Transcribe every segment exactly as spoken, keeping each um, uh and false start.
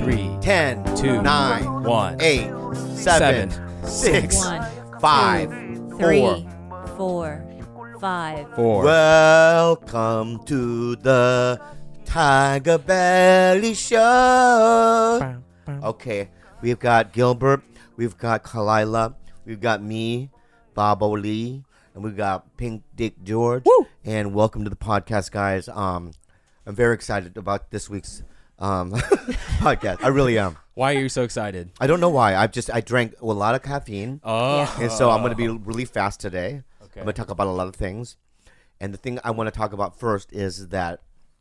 three, ten, two, nine, one, eight, seven, seven, six, One, five, three, four, five. four. Welcome to the Tiger Belly Show. Okay, we've got Gilbert, we've got Kalila, we've got me, Bobo Lee, and we've got Pink Dick George. Woo! And welcome to the podcast, guys. Um, I'm very excited about this week's um podcast. I really am. Why are you so excited? I don't know why. I've just I drank a lot of caffeine, Oh. Yeah. and so I'm going to be really fast today. Okay. I'm going to talk about a lot of things, and the thing I want to talk about first is that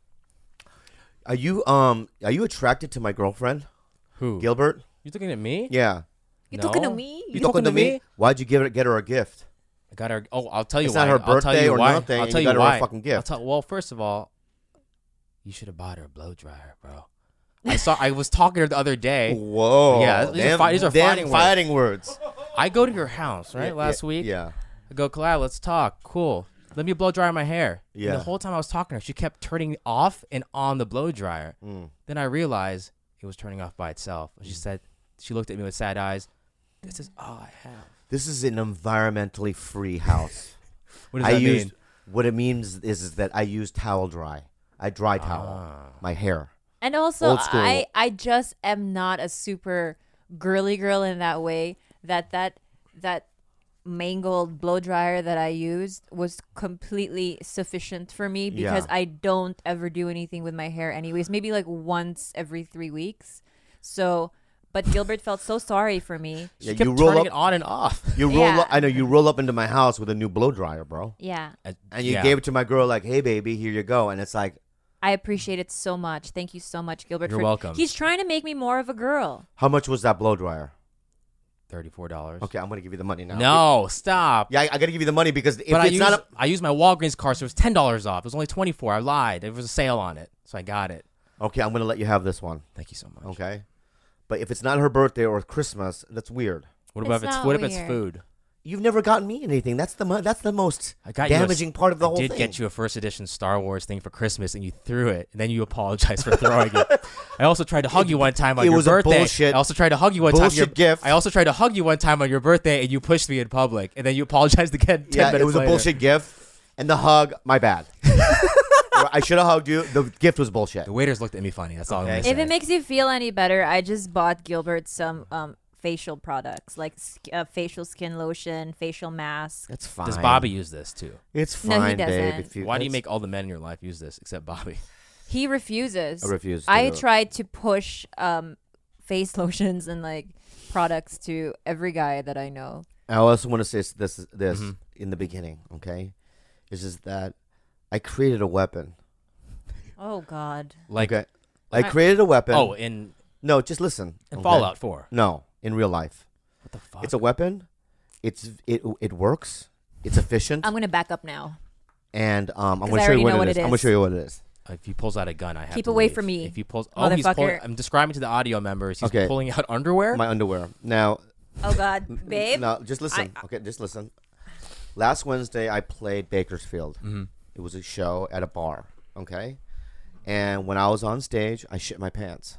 are you um are you attracted to my girlfriend, Who? Gilbert? You looking at me? Yeah. You No. talking to me? You talking to me? Why'd you give it get her a gift? I got her. Oh, I'll tell you It's why. not her I'll tell birthday you or why. nothing, I'll and tell you you got her a why. fucking gift. I'll tell, well, first of all, you should have bought her a blow dryer, bro. I saw. I was talking to her the other day. Whoa. Yeah, these are Damn- fi- these are damn fighting words. fighting words. I go to your house right Yeah, last yeah, week. Yeah. I go, Kalai, let's talk. Cool. Let me blow dry my hair. Yeah. And the whole time I was talking to her, she kept turning off and on the blow dryer. Mm. Then I realized it was turning off by itself. She said, she looked at me with sad eyes. This is all I have. This is an environmentally free house. What does I that used mean? what it means is, is that I use towel dry. I dry towel Ah. my hair. And also, Old school. I I just am not a super girly girl in that way. That that that mangled blow dryer that I used was completely sufficient for me because Yeah. I don't ever do anything with my hair anyways. Maybe like once every three weeks. So, but Gilbert felt so sorry for me. She Yeah, kept you roll turning up- it on and off. You roll Yeah. up, I know you roll up into my house with a new blow dryer, bro. Yeah, And And you gave it to my girl like, "Hey baby, here you go." And it's like, I appreciate it so much. Thank you so much, Gilbert. You're for, welcome. He's trying to make me more of a girl. "How much was that blow dryer?" thirty-four dollars. Okay, I'm going to give you the money now. No, stop. Yeah, I, I got to give you the money because if but I it's used, not a, I used my Walgreens card, so it was ten dollars off. It was only twenty-four dollars. I lied. There was a sale on it, so I got it. Okay, I'm going to let you have this one. Thank you so much. Okay? But if it's not her birthday or Christmas, that's weird. What about It's if it's not what if it's weird. food? You've never gotten me anything. That's the mo- that's the most I got you a- damaging part of the I whole did thing. get you a first edition Star Wars thing for Christmas, and you threw it, and then you apologized for throwing it. I also tried to hug you one time on it your was a birthday. bullshit- I also tried to hug you one time. on your, bullshit gift. I also tried to hug you one time on your birthday, and you pushed me in public, and then you apologized again. ten Yeah, minutes it was later. a bullshit gift, and the hug, my bad. I should have hugged you. The gift was bullshit. The waiters looked at me funny. That's all I'm Okay. gonna If say. it makes you feel any better, I just bought Gilbert some um, facial products like sk- uh, facial skin lotion, facial mask. It's fine. Does Bobby use this too? It's No, he fine, babe. doesn't. If you, Why do you it's- make all the men in your life use this except Bobby? He refuses. I refuse to I do it. tried to push um, face lotions and like products to every guy that I know. I also want to say this this Mhm. in the beginning, okay? Is just that I created a weapon. Oh God. Like okay? I I- created a weapon. oh, in, no, just listen. in okay? Fallout four. No, in real life. What the fuck? It's a weapon. It's it it works. It's efficient. I'm gonna back up now. and um, I'm 'Cause going I to show you already what know it what is. it I'm going to is. show you what it is. If he pulls out a gun, I have Keep to away leave. from me, If he pulls, oh, he's pulling, motherfucker. I'm describing to the audio members. He's Okay. pulling out underwear. My underwear. Now, Oh God, babe. no, just listen. I- okay, just listen. Last Wednesday, I played Bakersfield. mm-hmm. It was a show at a bar. Okay, and when I was on stage, I shit my pants.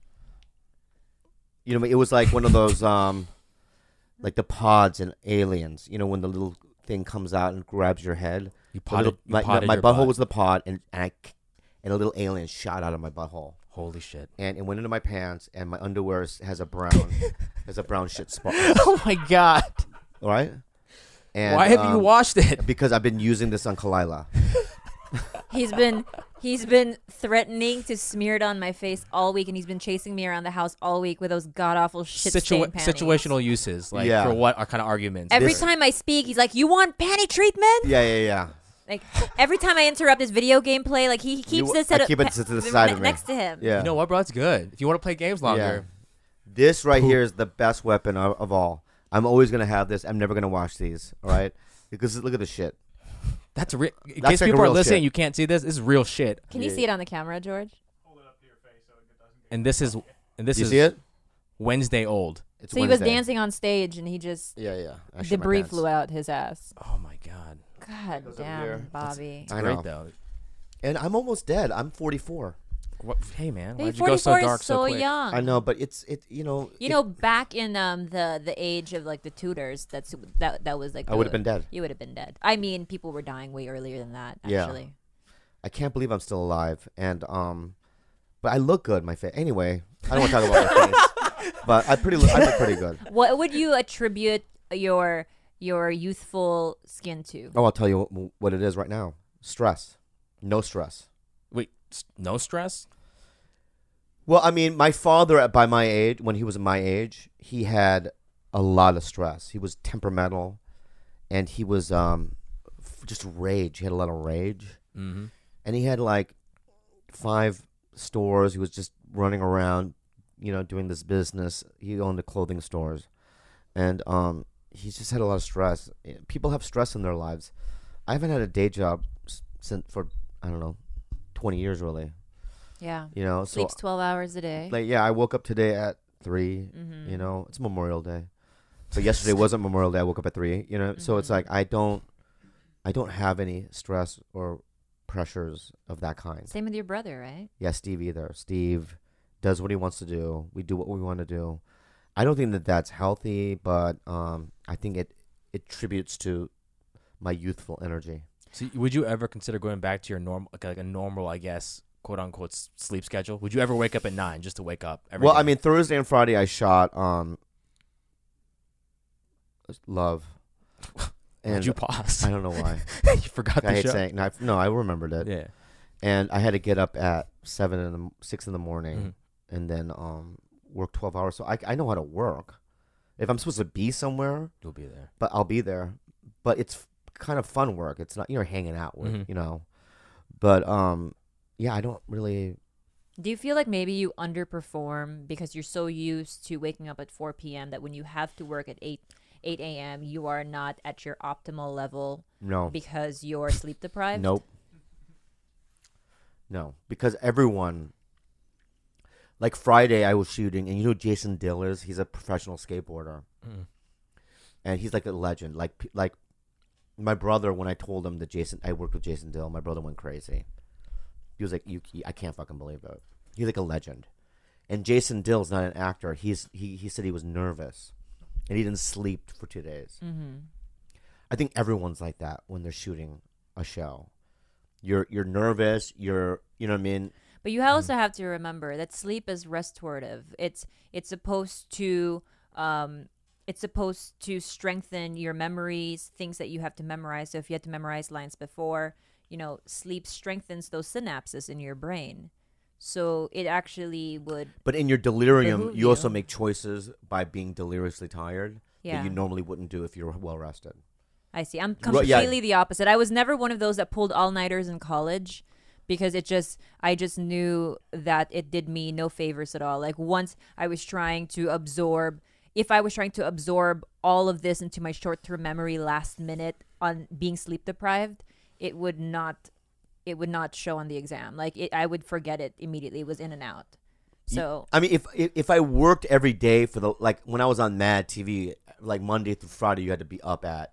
You know, it was like one of those, um, like the pods in Aliens. You know, when the little thing comes out and grabs your head. You The potted, little- you my, potted my your butthole butt. was the pod, and and, I, and a little alien shot out of my butthole, Holy shit. and it went into my pants, and my underwear is- has a brown, has a brown shit spot. Oh my god. All right. And, Why have you um, washed it? Because I've been using this on Kalila. He's been he's been threatening to smear it on my face all week, and he's been chasing me around the house all week with those god awful shit Situa- stained panties. situational uses, like Yeah. for what are kind of arguments? Every This- time I speak, he's like, "You want panty treatment?" Yeah, yeah, yeah. Like every time I interrupt his video game play, like he, he keeps You- this I at a- keep it pa- to the ne- side of me. next to him. Yeah. You know what, bro? It's good. If you want to play games longer, This right Poop. here is the best weapon of, of all. I'm always gonna have this. I'm never gonna wash these. All right. Because look at this shit. that's real. In That's case like a people are real listening, shit. you can't see this. This is real shit. Can you Yeah. see it on the camera, George? And this is and this you is see it? Wednesday old. It's So he was Wednesday. dancing on stage, and he just Yeah, yeah. I shit my debris pants. flew out his ass. Oh my god. God goes up here. damn, Bobby. It's I great know. though. And I'm almost dead. I'm forty-four. What, hey man, Hey, why'd you go so forty-four dark is so so quick? young. I know, but it's it. You know. You it- know, back in um the the age of like the Tudors, that's that that was like I would have the- been dead. You would have been dead. I mean, people were dying way earlier than that. Yeah. Actually, I can't believe I'm still alive, and um, but I look good. My face. Anyway, I don't want to talk about my face, but I pretty. I look pretty good. what would you attribute your your youthful skin to? Oh, I'll tell you what, what it is right now. Stress. No stress. Wait, s- no stress? Well, I mean, my father, at by my age, when he was my age, he had a lot of stress. He was temperamental, and he was um, f- just rage. He had a lot of rage, Mm-hmm. and he had like five stores. He was just running around, you know, doing this business. He owned the clothing stores, and um, he just had a lot of stress. People have stress in their lives. I haven't had a day job s- since for I don't know, twenty years really. Yeah, You know, so sleeps twelve hours a day. like yeah, I woke up today at three. Mhm. You know, it's Memorial Day, but yesterday wasn't Memorial Day. I woke up at three. You know, so it's Mhm. like I don't, I don't have any stress or pressures of that kind. Same with your brother, right? Yeah, Steve either. Steve does what he wants to do. We do what we want to do. I don't think that that's healthy, but um, I think it it tributes to my youthful energy. So would you ever consider going back to your normal, like, like a normal, I guess, quote unquote, s- sleep schedule? Would you ever wake up at nine just to wake up? Every Well, day? I mean, Thursday and Friday I shot um, Love. Why'd you pause? I don't know why. you forgot I the hate show. saying no. I, no, I remembered it, Yeah. and I had to get up at seven in the six in the morning, Mhm. and then um work twelve hours. So I I know how to work. If I'm supposed to be somewhere, You'll be there. but I'll be there. But it's f- kind of fun work. It's not you're hanging out with, Mhm. you know. But um, yeah, I don't really. Do you feel like maybe you underperform because you're so used to waking up at four p.m. that when you have to work at eight eight a.m. you are not at your optimal level No. because you're sleep deprived? Nope. No, because everyone. Like Friday, I was shooting, and you know who Jason Dill is. He's a professional skateboarder, Mm. and he's like a legend. Like p- like my brother, when I told him that Jason, I worked with Jason Dill, my brother went crazy. He was like, "You, I can't fucking believe it." He's like a legend, and Jason Dill's not an actor. He's he he said he was nervous, and he didn't sleep for two days. Mm-hmm. I think everyone's like that when they're shooting a show. You're you're nervous. You're you know what I mean. But you also have to remember that sleep is restorative. It's it's supposed to um, it's supposed to strengthen your memories, things that you have to memorize. So if you had to memorize lines before, you know, sleep strengthens those synapses in your brain. So it actually would, But in your delirium, Behoove you also you. make choices by being deliriously tired yeah. that you normally wouldn't do if you were well rested. I see. I'm Well, yeah. completely the opposite. I was never one of those that pulled all nighters in college because it just I just knew that it did me no favors at all. Like once I was trying to absorb if I was trying to absorb all of this into my short-term memory last minute on being sleep deprived, it would not it would not show on the exam. Like it, I would forget it immediately. It was in and out. So I mean, if, if if I worked every day for the like when I was on Mad T V, like Monday through Friday, you had to be up at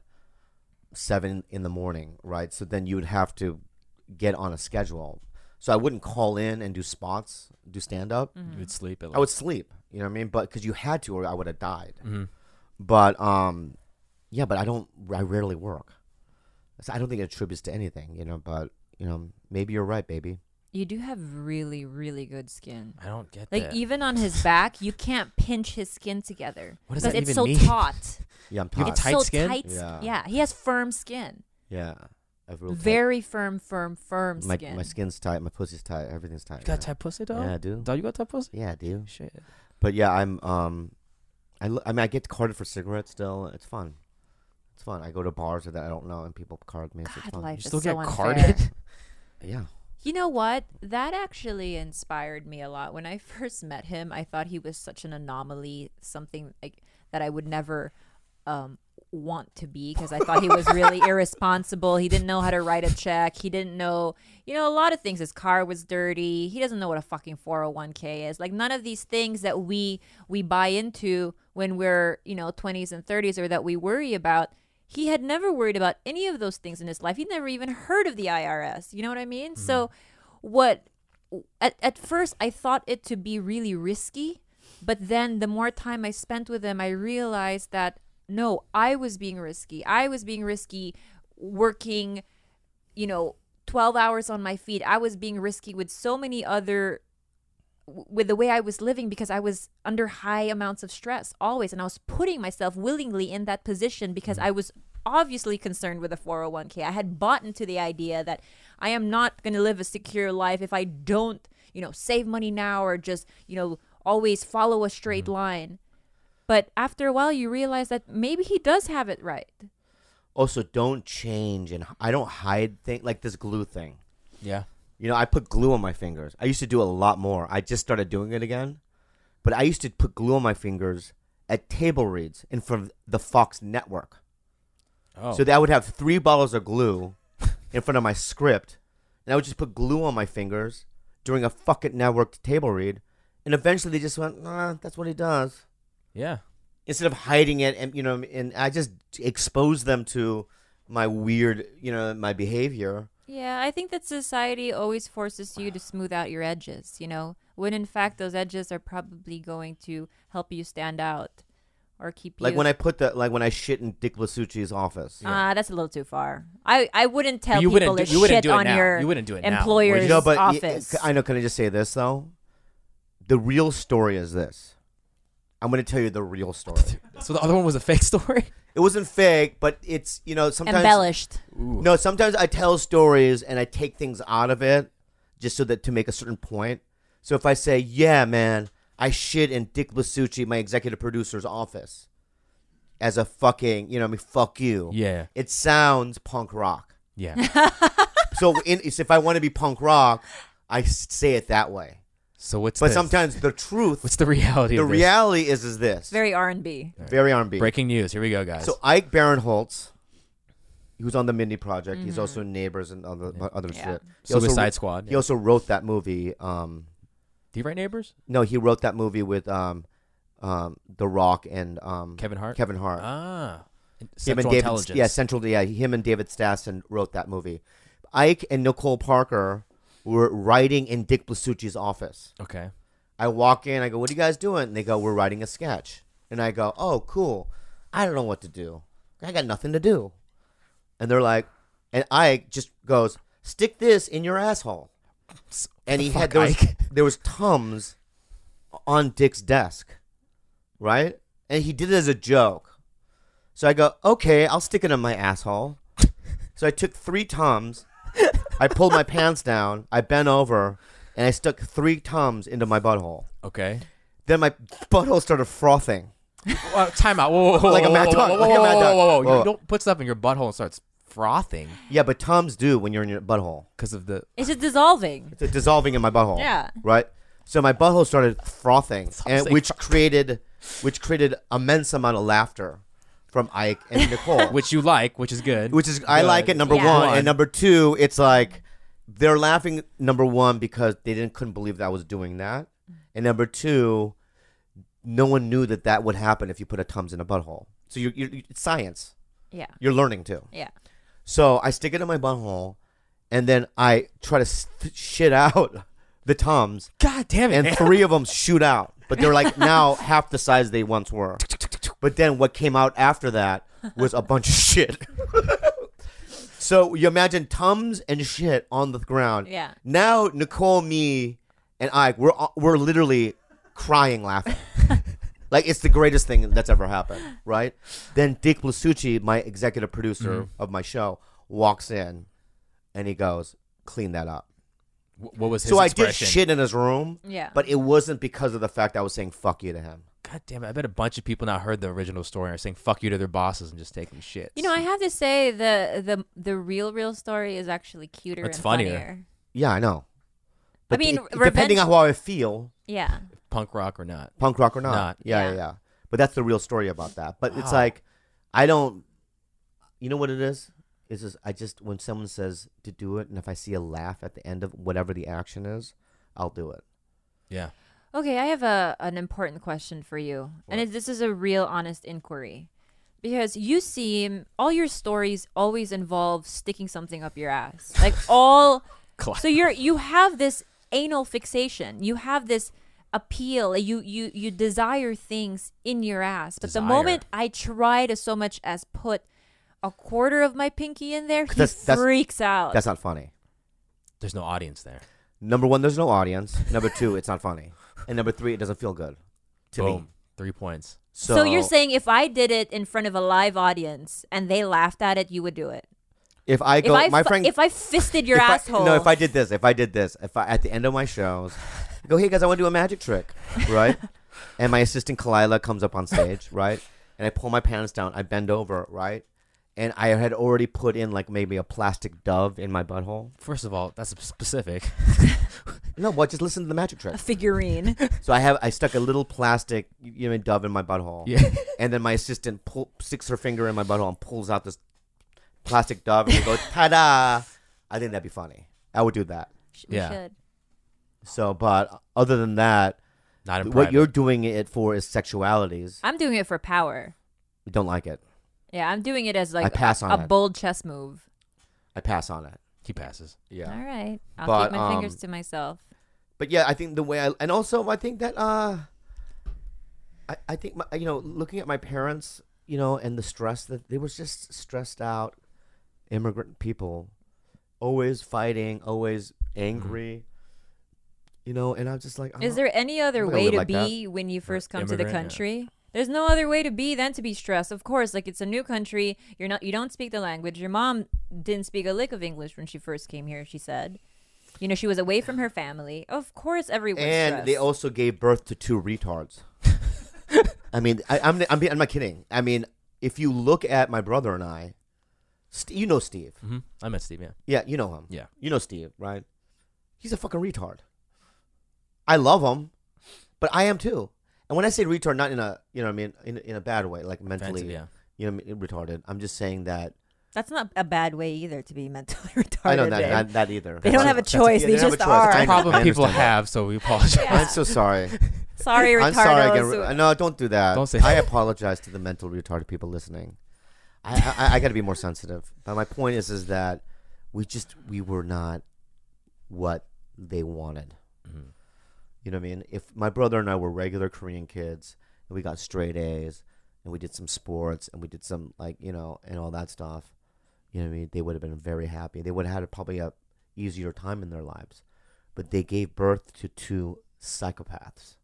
seven in the morning, right? So then you would have to get on a schedule. So I wouldn't call in and do spots, do stand up. Mm-hmm. You would sleep. At like, I would sleep. You know what I mean? But because you had to, or I would have died. Mhm. But um, yeah, but I don't. I rarely work. So I don't think it attributes to anything, you know. But you know, maybe you're right, baby. you do have really, really good skin. I don't get Like that. even on his back, you can't pinch his skin together. What does because that it's even so mean? taut. Yeah, I'm You have tired. It's tight so skin? tight. Yeah. Yeah, he has firm skin. Yeah, I have real tight- Very firm, firm, firm My skin. my skin's tight. My pussy's tight. Everything's tight. You got yeah. tight pussy, dog? Yeah, I do. Dog, you got tight pussy? Yeah, I do. Shit. But yeah, I'm um, I, l- I mean I get carded for cigarettes still. It's fun. It's fun. I go to bars that I don't know and people card me. So it's God, fun. life You is still so get unfair. carded? Yeah. You know what? That actually inspired me a lot. When I first met him, I thought he was such an anomaly, something like that I would never um, want to be because I thought he was really irresponsible. He didn't know how to write a check. He didn't know, you know, a lot of things. His car was dirty. He doesn't know what a fucking four oh one k is. Like none of these things that we we buy into when we're, you know, twenties and thirties or that we worry about. He had never worried about any of those things in his life. He'd never even heard of the I R S. You know what I mean? So what at at first I thought it to be really risky, but then the more time I spent with him, I realized that no, I was being risky. I was being risky working, you know, twelve hours on my feet. I was being risky with so many other with the way I was living because I was under high amounts of stress always, and I was putting myself willingly in that position because I was obviously concerned with a four oh one k. I had bought into the idea that I am not going to live a secure life if I don't, you know, save money now or just, you know, always follow a straight Mm-hmm. line. But after a while, you realize that maybe he does have it right. Also, don't change, and I don't hide things like this glue thing. Yeah. You know, I put glue on my fingers. I used to do a lot more. I just started doing it again. But I used to put glue on my fingers at table reads in front of the Fox network. Oh. So that I would have three bottles of glue in front of my script, and I would just put glue on my fingers during a fucking network table read, and eventually they just went, nah, that's what he does. yeah. Instead of hiding it, and you know, and I just exposed them to my weird, you know, my behavior. Yeah, I think that society always forces you to smooth out your edges, you know, when in fact those edges are probably going to help you stand out or keep you. Like when I put the, like when I shit in Dick Blasucci's office. Ah, that's a little too far. I, I wouldn't tell you people wouldn't to do, you wouldn't shit do it on now. your You wouldn't do it now. employer's You know, but y- office. I know. Can I just say this though? The real story is this. I'm going to tell you the real story. So the other one was a fake story? It wasn't fake, but it's, you know, sometimes Embellished. Ooh. No, sometimes I tell stories and I take things out of it just so that to make a certain point. So if I say, "Yeah, man, I shit in Dick Blasucci, my executive producer's office," as a fucking, you know, I mean, fuck you. Yeah. It sounds punk rock. Yeah. So in, if I want to be punk rock, I s- say it that way. So what's But this? sometimes the truth, What's the reality the of this? reality is, is this. Very R and B. Very R and B. Breaking news. Here we go, guys. So Ike Barinholtz, he was on the Mindy Project. He's also in Neighbors and other other Yeah. shit. He also Suicide wrote- Squad. He also wrote that movie. Um, Do you write Neighbors? no, he wrote that movie with um, um, The Rock and um, Kevin Hart? Kevin Hart. Ah. him Central and David, Intelligence. yeah, Central. Yeah, him and David Stassen wrote that movie. Ike and Nicole Parker were writing in Dick Blasucci's office. Okay. I walk in, I go, "What are you guys doing?" And they go, "We're writing a sketch." And I go, "Oh, cool. I don't know what to do. I got nothing to do." And they're like, and Ike just goes, "Stick this in your asshole." And he the had fuck, there was, Ike? there was Tums on Dick's desk, right? And he did it as a joke. So I go, "Okay, I'll stick it in my asshole." So I took three Tums, I pulled my pants down, I bent over, and I stuck three Tums into my butthole. Okay. Then my butthole started frothing. Well, time out. Whoa, whoa, whoa, Like a whoa, Mad whoa, Dog, whoa, like a whoa, Mad whoa, Dog. whoa, whoa. Whoa. You don't put stuff in your butthole and starts frothing Yeah, but Tums do when you're in your butthole. because of the. It's just dissolving. It's dissolving in my butthole. Yeah. Right? So my butthole started frothing, and saying which frothing. created which created immense amount of laughter from Ike and Nicole. Which you like, which is good. Which is I Good. like it, number Yeah. one. One. And number two, it's like they're laughing, number one, because they didn't couldn't believe that I was doing that. And number two, no one knew that that would happen if you put a Tums in a butthole. So you're, you're, it's science. Yeah. You're learning too. Yeah. So I stick it in my butthole, and then I try to st- shit out the Tums, God damn it. and man. three of them shoot out. But they're like now half the size they once were. But then what came out after that was a bunch of shit. So you imagine Tums and shit on the ground. Yeah. Now Nicole, me, and I, we're we're literally crying laughing. Like it's the greatest thing that's ever happened, right? Then Dick Blasucci, my executive producer of my show, walks in, and he goes, "Clean that up." Wh- What was his So I did expression? shit in his room, Yeah. but it wasn't because of the fact I was saying "fuck you" to him. God damn it. I bet a bunch of people now heard the original story and are saying fuck you to their bosses and just taking shit. You know, I have to say the the the real real story is actually cuter It's and funnier. funnier. Yeah, I know. But mean, it- depending revenge- on how I feel, Yeah. Punk rock or not. punk rock or not, Not. Yeah, yeah, Yeah. yeah. But that's the real story about that. But it's Wow. like, I don't. You know what it is? It's just I just when someone says to do it, and if I see a laugh at the end of whatever the action is, I'll do it. Yeah. Okay, I have a an important question for you, and it, this is a real honest inquiry, because you seem all your stories always involve sticking something up your ass, like all. Cla- So you're you have this anal fixation. You have this appeal. You you you desire things in your ass. But Desire. the moment I try to so much as put a quarter of my pinky in there, he That's- that's- freaks out. That's not funny. There's no audience there. Number one, there's no audience. Number two, it's not funny. And number three, it doesn't feel good to Boom. me. Three points. So, So you're saying if I did it in front of a live audience and they laughed at it, you would do it? if I If go, I my fu- friend, if I fisted your if I- asshole, no, if I did this, if I did this, if I at the end of my shows, go, hey guys, I want to do a magic trick, right? And my assistant Kalila comes up on stage, right? And I pull my pants down, I bend over, right? And I had already put in like maybe a plastic dove in my butthole. First of all, that's specific. No, what? Just listen to the magic trick. a figurine. So I have I stuck a little plastic you know dove in my butthole. Yeah. And then my assistant pull, sticks her finger in my butthole and pulls out this plastic dove and we go ta-da. I think that'd be funny. I would do that. We Yeah. should. So, but other than that, Not in what private. you're doing it for is sexualities. I'm doing it for power. You don't like it. Yeah, I'm doing it as I like pass a, on a it. bold chess move. I pass on it. He passes. Yeah. All right. I'll But, keep my fingers um, to myself. But yeah, I think the way I and also I think that uh, I I think my, you know looking at my parents, you know, and the stress that they were just stressed out, immigrant people, always fighting, always angry, you know, and I'm just like, I'm Is not- there any other I'm not gonna way live to like that. be when you first come to the immigrant, yeah. country? There's no other way to be than to be stressed. Of course, like it's a new country. You're not. You don't speak the language. Your mom didn't speak a lick of English when she first came here. She said, you know, she was away from her family. Of course, everyone's and stressed. they also gave birth to two retards. I mean, I, I'm, I'm I'm not kidding. I mean, if you look at my brother and I, St- you know Steve. Mm-hmm. I met Steve, yeah. Yeah, you know him. Yeah. You know Steve, right? He's a fucking retard. I love him, but I am too. And when I say retard, not in a you know what I mean in in a bad way, like mentally, Offensive, yeah. you know, retarded. I'm just saying that That's not a bad way either to be mentally retarded. I know that babe. not that either. They don't have a That's- choice. yeah, They don't have just a choice. are. I It's a problem I people understand that. have, so we apologize. I'm so sorry. Sorry, retardos. I'm sorry again. No, don't do that. Don't say I that. apologize to the mental retarded people listening. I I, I got to be more sensitive. But my point is, is that we just we were not what they wanted. Mhm. You know what I mean? If my brother and I were regular Korean kids and we got straight A's and we did some sports and we did some like you know and all that stuff, you know what I mean? They would have been very happy. They would have had probably a easier time in their lives. But they gave birth to two psychopaths.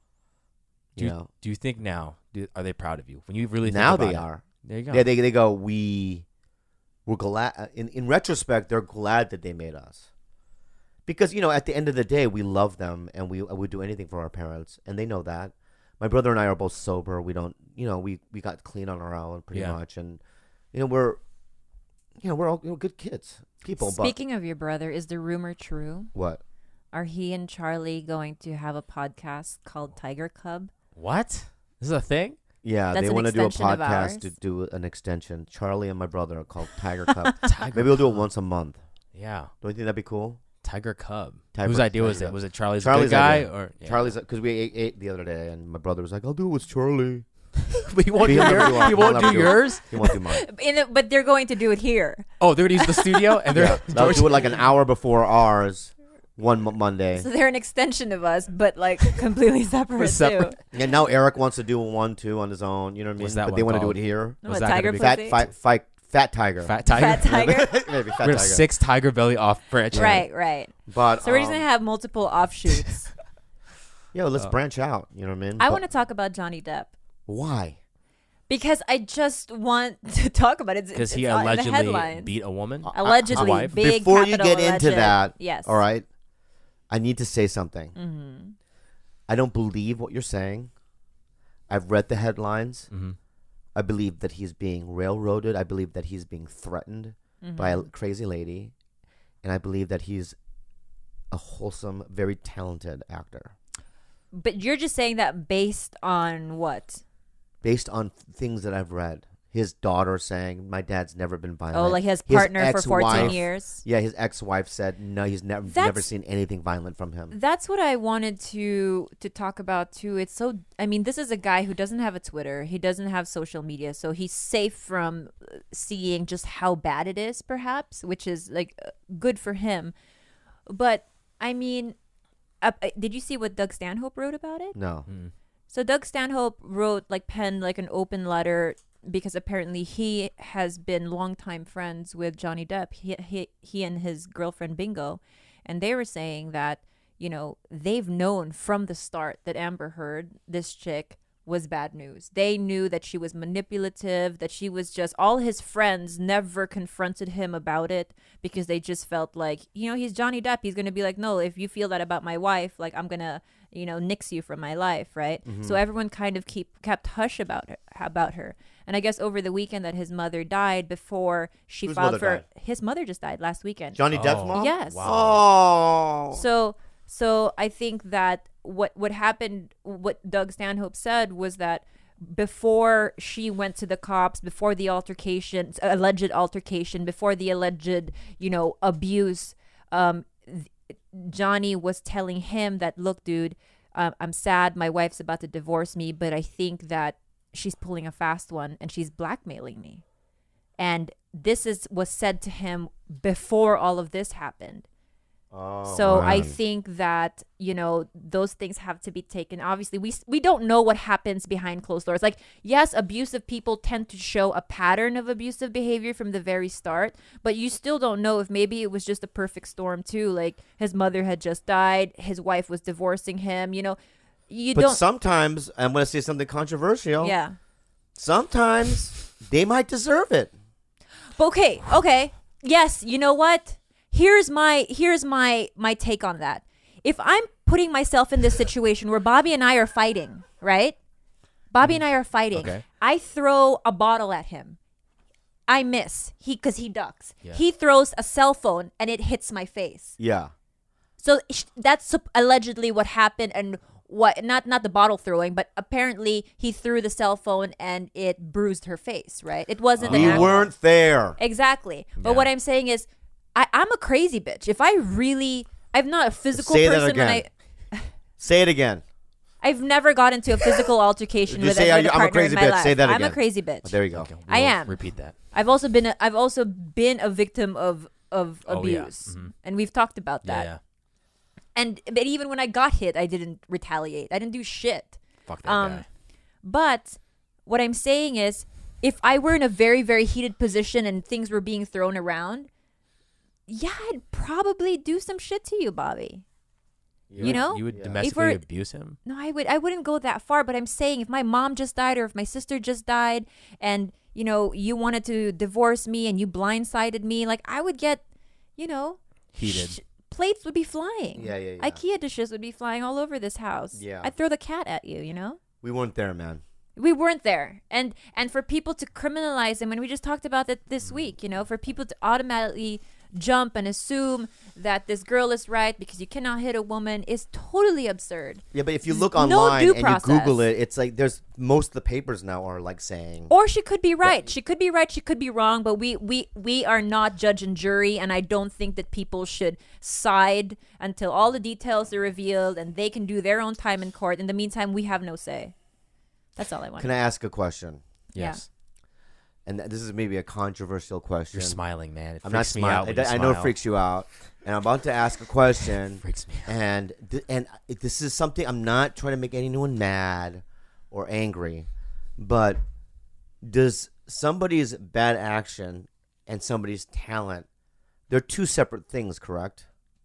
Do You you, know, do you think now, do, are they proud of you? When you really think now about they it, are. There you go. Yeah, they they go. We were glad. In in retrospect, they're glad that they made us, because you know at the end of the day, we love them and we would do anything for our parents, and they know that. My brother and I are both sober. We don't, you know, we, we got clean on our own pretty Yeah. much, and you know we're, you know, we're all you know, good kids, people. Speaking of your brother, is the rumor true? but what? Are he and Charlie going to have a podcast called Tiger Cub? What? This is a thing? Yeah, That's they an want to do a extension of podcast ours. to do an extension. Charlie and my brother are called Tiger Cup. Tiger Maybe we'll do it Cub. once a month. Yeah. Don't you think that'd be cool? Tiger Cub. Tiger- Whose idea was Tiger it? Cub. Was it Charlie's, Charlie's good guy? idea. Or yeah. Charlie's because we ate, ate the other day, and my brother was like, "I'll do it with Charlie." But he won't do, He'll never your, do our- he won't he'll do never do it. yours? He won't do mine. In the, but they're going to do it here. Oh, they're going to use the studio? And they're Yeah, they'll do it like an hour before ours, one mo- Monday. So they're an extension of us, but like completely separate, separate. too. And now Eric wants to do one too on his own. You know what I mean? What's that but they one want to do called? it here. No, Was a that gonna tiger be- Fat, pussy? fight, fight, fat tiger. Fat Tiger. Fat tiger. Maybe fat We're going to tiger. six Tiger Belly off branch. Right, right. But So we're just um, gonna have multiple offshoots. yo, let's Uh, branch out. You know what I mean? I But want to talk about Johnny Depp why? because I just want to talk about it. It's- Because he it's on- in the allegedly headlines. beat a woman. Uh, Allegedly, his wife. big Before you capital get into alleged. that, yes. all right, I need to say something. Mm-hmm. I don't believe what you're saying. I've read the headlines. Mm-hmm. I believe that he's being railroaded. I believe that he's being threatened Mm-hmm. by a crazy lady. And I believe that he's a wholesome, very talented actor. But you're just saying that based on what? Based on things that I've read. His daughter saying, my dad's never been violent. Oh, like his partner for fourteen ex-wife- years. Yeah, his ex-wife said, no, he's never That's- never seen anything violent from him. That's what I wanted to to talk about too. It's so I mean, this is a guy who doesn't have a Twitter. He doesn't have social media, so he's safe from uh, seeing just how bad it is perhaps, which is like uh, good for him. But I mean, uh, uh, did you see what Doug Stanhope wrote about it? No. Mm. So Doug Stanhope wrote, like, penned like an open letter because apparently he has been longtime friends with Johnny Depp. He he he and his girlfriend Bingo, and they were saying that, you know, they've known from the start that Amber Heard, this chick, was bad news. They knew that she was manipulative, that she was just, all his friends never confronted him about it because they just felt like, you know, he's Johnny Depp. He's going to be like, no, if you feel that about my wife, like, I'm going to, you know, nix you from my life, right? Mm-hmm. So everyone kind of keep kept hush about her, about her. And I guess over the weekend that his mother died before she Whose filed mother for died? his mother just died last weekend. Johnny Depp's Oh. mom? Yes. Oh. So so I think that what what happened, what Doug Stanhope said was that before she went to the cops, before the altercation, alleged altercation, before the alleged, you know, abuse, um, th- Johnny was telling him that, look, dude, um, I'm sad. My wife's about to divorce me, but I think that she's pulling a fast one and she's blackmailing me. And this is was said to him before all of this happened. Oh, So I man. think that, you know, those things have to be taken. Obviously, we we don't know what happens behind closed doors. Like, yes, abusive people tend to show a pattern of abusive behavior from the very start, but you still don't know if maybe it was just a perfect storm too. Like, his mother had just died, his wife was divorcing him, you know. You But don't sometimes, I'm going to say something controversial. Yeah. Sometimes they might deserve it. But okay, okay. Yes, you know what? Here's my here's my my take on that. If I'm putting myself in this situation where Bobby and I are fighting, right? Bobby and I are fighting. Okay. I throw a bottle at him. I miss. He cuz he ducks. Yeah. He throws a cell phone and it hits my face. Yeah. So sh- that's sup- allegedly what happened, and what not not the bottle throwing, but apparently he threw the cell phone and it bruised her face, right? It wasn't an We accident. weren't there. Exactly. But Yeah. what I'm saying is, I, I'm a crazy bitch. If I really, I'm not a physical Say that person. When again. I, Say it again. I've never got into a physical altercation Just with, say, a, "I'm with a a partner crazy in my bitch." life. Say that I'm again. a crazy bitch. There you go. Okay, we I won't am. Repeat that. I've also been, a, I've also been a victim of of Oh, yeah. abuse, Mhm. and we've talked about Yeah, that. yeah. And but even when I got hit, I didn't retaliate. I didn't do shit. Fuck that Um, guy. But what I'm saying is, if I were in a very, very heated position and things were being thrown around, yeah, I'd probably do some shit to you, Bobby. You know? You would Yeah. domestically we're- abuse him? No, I would I wouldn't go that far, but I'm saying if my mom just died or if my sister just died and, you know, you wanted to divorce me and you blindsided me, like, I would get, you know, Heated. sh- plates would be flying. Yeah, yeah, yeah. IKEA dishes would be flying all over this house. Yeah. I'd throw the cat at you, you know? We weren't there, man. We weren't there. And and for people to criminalize him, and we just talked about that this week, you know, for people to automatically jump and assume that this girl is right because you cannot hit a woman is totally absurd. Yeah, but if you There's look no online due and process. you Google it, it's like there's most of the papers now are like saying. Or she could be right. She could be right. She could be wrong. But we, we, we are not judge and jury. And I don't think that people should side until all the details are revealed and they can do their own time in court. In the meantime, we have no say. That's all I want. Can I ask a question? Yeah. Yes. And th- this is maybe a controversial question. You're smiling, man. It I'm not freaks me out. smiling. when I, you I know it smile. freaks you out. And I'm about to ask a question. Freaks me out. And th- and it- this is something I'm not trying to make anyone mad or angry, but does somebody's bad action and somebody's talent, they're two separate things, correct?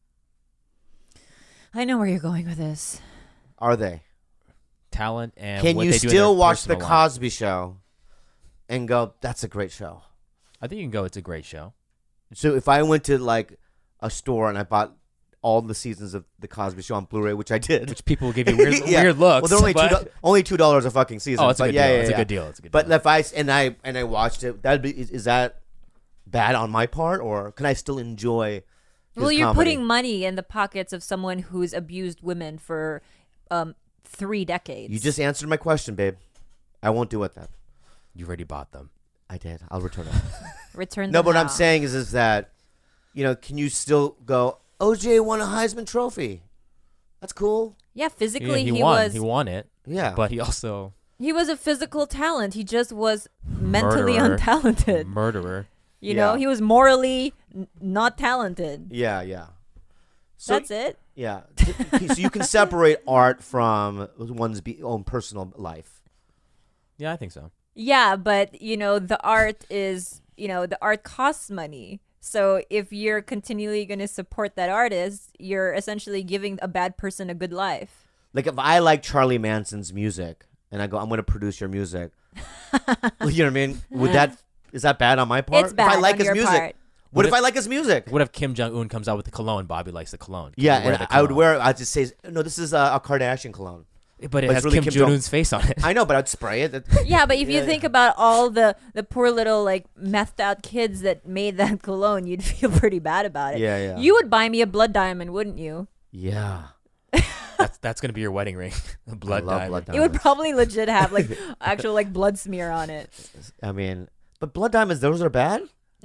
I know where you're going with this. Are they? Talent and Can what you they do in still their watch the personal life. Cosby Show and go, "That's a great show"? I think you can go. It's a great show. So if I went to like a store and I bought all the seasons of the Cosby Show on Blu-ray, which I did, Which people will give you weird, Yeah. weird looks. well, they're only two, but- do- only two dollars a fucking season. Oh, it's a but good yeah, deal. yeah, It's yeah. a good deal. It's a good But deal. if I s- and I and I watched it, that'd be is, is that bad on my part, or can I still enjoy? His Well, you're comedy? putting money in the pockets of someone who's abused women for um, three decades. You just answered my question, babe. I won't do it then. You already bought them. I did. I'll return it. return. No, them but what I'm now. saying is, is that, you know, can you still go? O J won a Heisman Trophy. That's cool. Yeah, Yeah, physically he, he, won. was. He won it. Yeah. But he also He was a physical talent. He just was mentally Murderer. untalented. murderer. You Yeah. know, he was morally n- not talented. yeah, yeah. So That's it. Yeah. So you can separate art from one's be- own personal life. Yeah, I think so. Yeah, but you know, the art is, you know, the art costs money. So if you're continually going to support that artist, you're essentially giving a bad person a good life. Like if I like Charlie Manson's music and I go, I'm going to produce your music. You know what I mean? Would that is that bad on my part? It's bad if I like on his your music. part. What, What if, if- I like his music? What if Kim Jong Un comes out with the cologne? Bobby likes the cologne. Can Yeah, you wear and the I would cologne? wear. I just say, no, this is a, a Kardashian cologne. But it but has it's really Kim Kim Jong Jong- Un's face on it. I know, but I'd spray it. That- Yeah, but if you Yeah. think about all the the poor little like methed out kids that made that cologne, you'd feel pretty bad about it. Yeah, yeah. You would buy me a blood diamond, wouldn't you? yeah. That's that's gonna be your wedding ring. A blood I love diamond. blood It would diamonds. probably legit have like actual like blood smear on it. I mean, but blood diamonds, those are bad.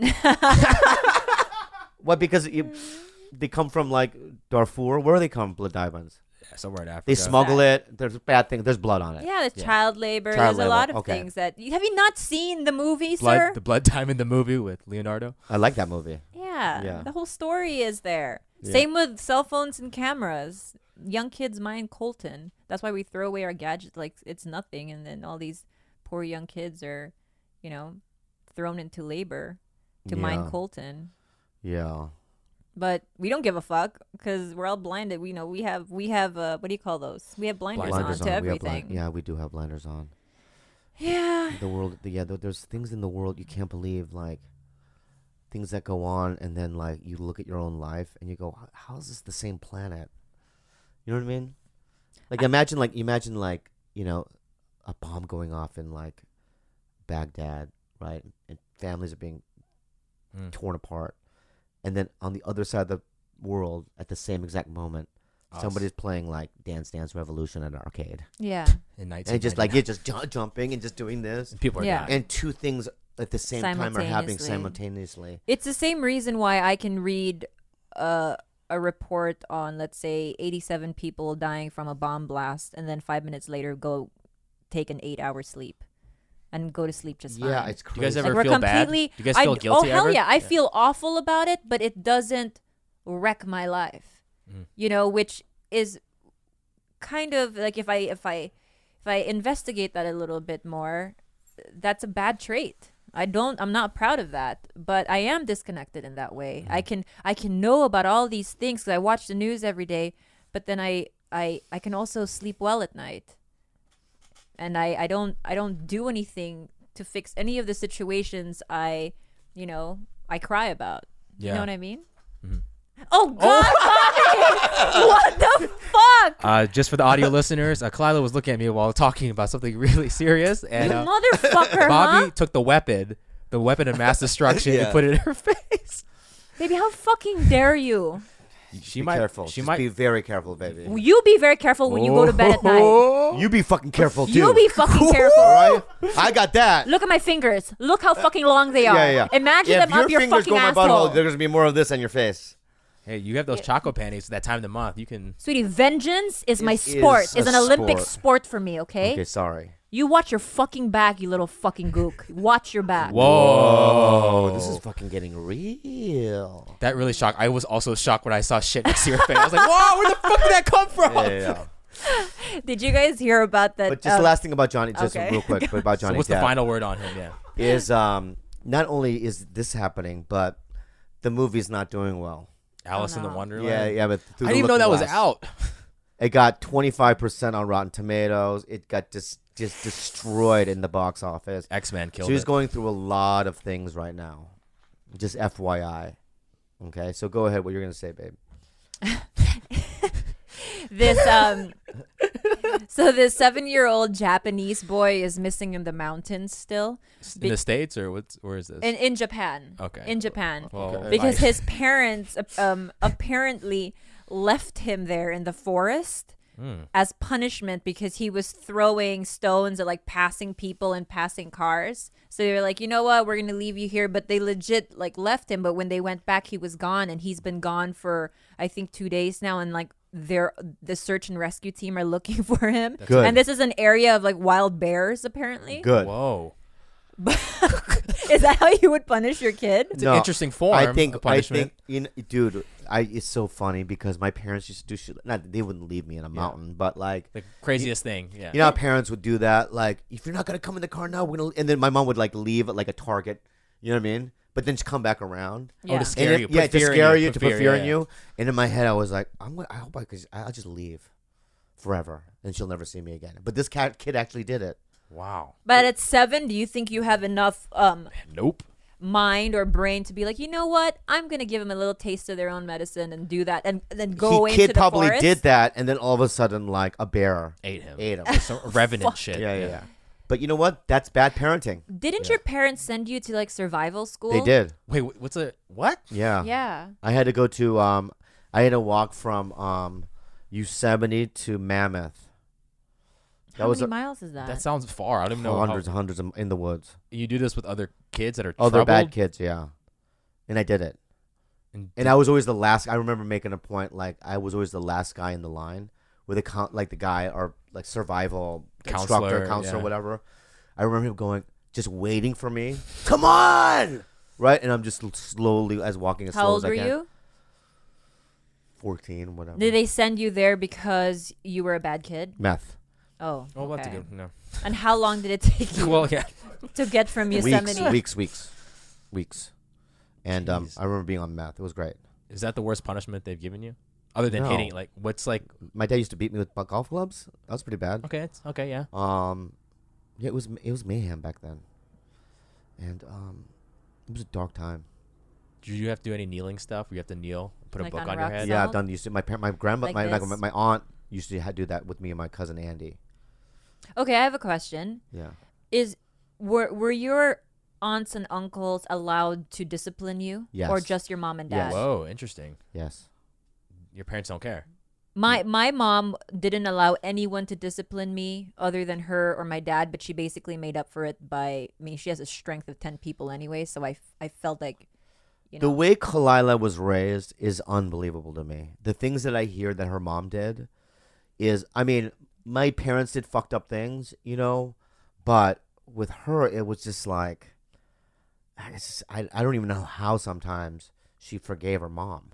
What? Because you, they come from like Darfur. Where do they come? Blood diamonds. Yeah, somewhere in Africa. They smuggle it. There's bad things. There's blood on it. Yeah, there's Yeah. child labor. Child there's a labor, lot of okay. things that have you not seen the movie, blood, sir? the Blood Diamond, the movie with Leonardo. I like that movie. Yeah, Yeah. the whole story is there. Yeah. Same with cell phones and cameras. Young kids mine coltan. That's why we throw away our gadgets like it's nothing, and then all these poor young kids are, you know, thrown into labor to mine Yeah. coltan. Yeah. But we don't give a fuck because we're all blinded. We know we have we have uh, what do you call those? We have blinders, Blinders on to on. We have everything. blind- yeah, we do have blinders on. Yeah. The world. Yeah, there- there's things in the world you can't believe, like things that go on, and then like you look at your own life and you go, "How- how is this the same planet?" You know what I mean? Like imagine, like imagine, like you know, a bomb going off in like Baghdad, right? And families are being Mm. torn apart, and then on the other side of the world, at the same exact moment, Us. somebody's playing like Dance Dance Revolution at an arcade, Yeah. in and it's just like you're just ju- jumping and just doing this, people are Yeah. dying. and two things at the same time are happening Simultaneously. simultaneously. It's the same reason why I can read uh, a report on, let's say, eighty-seven people dying from a bomb blast, and then five minutes later go take an eight-hour sleep and go to sleep just fine. Yeah, it's Do crazy. you guys Like, ever we're feel bad? completely. Do you guys I- feel guilty Oh hell ever? yeah! I feel awful about it, but it doesn't wreck my life. Mhm. You know, which is kind of like if I if I if I investigate that a little bit more, that's a bad trait. I don't I'm not proud of that, but I am disconnected in that way. I can I can know about all these things cuz I watch the news every day, but then I I I can also sleep well at night. And I I don't I don't do anything to fix any of the situations I, you know, I cry about. You Yeah. know what I mean? Mhm. Oh God, Bobby! What the fuck? Uh, just for the audio listeners, uh, Kalila was looking at me while talking about something really serious, and You uh, motherfucker, Bobby huh? took the weapon, the weapon of mass destruction, Yeah. and put it in her face. Baby, how fucking dare you? She be might. careful. She Just might. be very careful, baby. You be very careful when you go to bed at night. Oh. You be fucking careful too. You be fucking careful. All right? I got that. Look at my fingers. Look how fucking long they are. Yeah, yeah. Imagine if them your up your fingers fucking go in my asshole. butthole, there's gonna be more of this on your face. Hey, you have those choco panties that time of the month. You can. Sweetie, vengeance is my It sport. is It's a an Olympic sport. sport for me, okay? Okay, sorry. You watch your fucking back, you little fucking gook. Watch your back. Whoa. Oh, this is fucking getting real. That really shocked. I was also shocked when I saw shit next to your face. I was like, "Whoa, where the fuck did that come from?" Yeah, yeah, yeah. Did you guys hear about that? But just the um, last thing about Johnny, just okay. real quick, but about So Johnny what's Depp the final word on him? Yeah. is um not only is this happening, but the movie's not doing well. Alice in the no. Wonderland. Yeah, yeah, but through I the didn't even know looking that was glass. out. It got twenty-five percent on Rotten Tomatoes. It got just just destroyed in the box office. X Men killed She's it. going through a lot of things right now. Just F Y I. Okay, so go ahead. What you're gonna say, babe? this um so this seven-year-old Japanese boy is missing in the mountains still in the States or what's where is this? in in Japan. Okay. In Japan. Well, Okay. Because like- his parents um apparently left him there in the forest Hmm. as punishment because he was throwing stones at like passing people and passing cars. So they were like, you know what, we're gonna leave you here. But they legit like left him. But when they went back, he was gone, and he's been gone for I think two days now. And like they're the search and rescue team are looking for him. Good. And this is an area of like wild bears apparently. Good. Whoa. Is that how you would punish your kid? It's No, an interesting form I think. of I punishment. think. You know, dude, I it's so funny because my parents used to do shit. Not they wouldn't leave me in a mountain, but like The craziest thing. Yeah. you know how parents would do that. Like if you're not gonna come in the car now, we're gonna. And then my mom would like leave at like a Target. You know what I mean? But then she come back around. Oh, Yeah. to scare And you. it- yeah, put to fear in scare you, put to put fear yeah, in yeah. you. And in my head, I was like, I'm. gonna- I hope I could. I'll just leave forever, and she'll never see me again. But this cat kid actually did it. Wow. But at seven, do you think you have enough um Nope. mind or brain to be like, you know what? I'm gonna give them a little taste of their own medicine and do that, and, and then go he away kid into the probably forest? did that, and then all of a sudden, like a bear Ate him. ate him. Some revenant shit. yeah, yeah, yeah. But you know what? That's bad parenting. Didn't your parents send you to like survival school? They did. Wait, wh- what's a what? Yeah. Yeah. I had to go to. Um, I had to walk from um, Yosemite to Mammoth. That How was many a, miles is that? That sounds far. I don't even know. hundreds How, and hundreds of, in the woods. you do this with other kids that are Other bad troubled? kids, yeah. And I did it. And And I was always the last. I remember making a point like I was always the last guy in the line with a con- like the guy or like survival Counselor, instructor, counselor, yeah. whatever. I remember him going, just waiting for me. Come on, right? And I'm just l- slowly as walking as How slow old as I were can. you? Fourteen, whatever. Did they send you there because you were a bad kid? Meth. Oh. oh, that's a okay. good. No. And how long did it take you Well, yeah. to get from Yosemite? Weeks, weeks, weeks, weeks. And um, Jeez. I remember being on meth. It was great. Is that the worst punishment they've given you, other than No. hitting? Like, what's like? My dad used to beat me with golf clubs. That was pretty bad. Okay, it's okay. Yeah. Um, yeah, it was it was mayhem back then, and um, it was a dark time. Did you have to do any kneeling stuff? You have to kneel, put Like a book on on, your rocks? head. So- Yeah, I've done used to my par- my grandma Like my, my this? my aunt used to ha- do that with me and my cousin Andy. Okay, I have a question. Yeah, Is were were your aunts and uncles allowed to discipline you, Yes. or just your mom and dad? Yes. Whoa, interesting. yes. Your parents don't care. My my mom didn't allow anyone to discipline me other than her or my dad, but she basically made up for it by. I mean, she has a strength of ten people anyway, so I, f- I felt like, you know, The way Kalila was raised is unbelievable to me. The things that I hear that her mom did is, I mean, my parents did fucked up things, you know, but with her, it was just like, it's just, I, I don't even know how sometimes she forgave her mom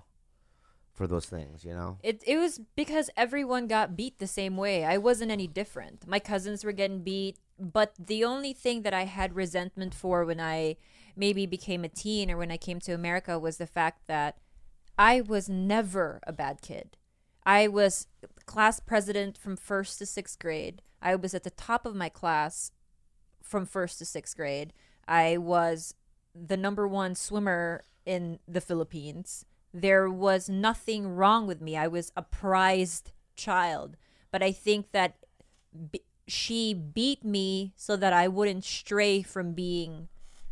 for those things, you know? It it was because everyone got beat the same way. I wasn't any different. My cousins were getting beat, but the only thing that I had resentment for when I maybe became a teen or when I came to America was the fact that I was never a bad kid. I was class president from first to sixth grade. I was at the top of my class from first to sixth grade. I was the number one swimmer in the Philippines. There was nothing wrong with me. I was a prized child. But I think that b- she beat me so that I wouldn't stray from being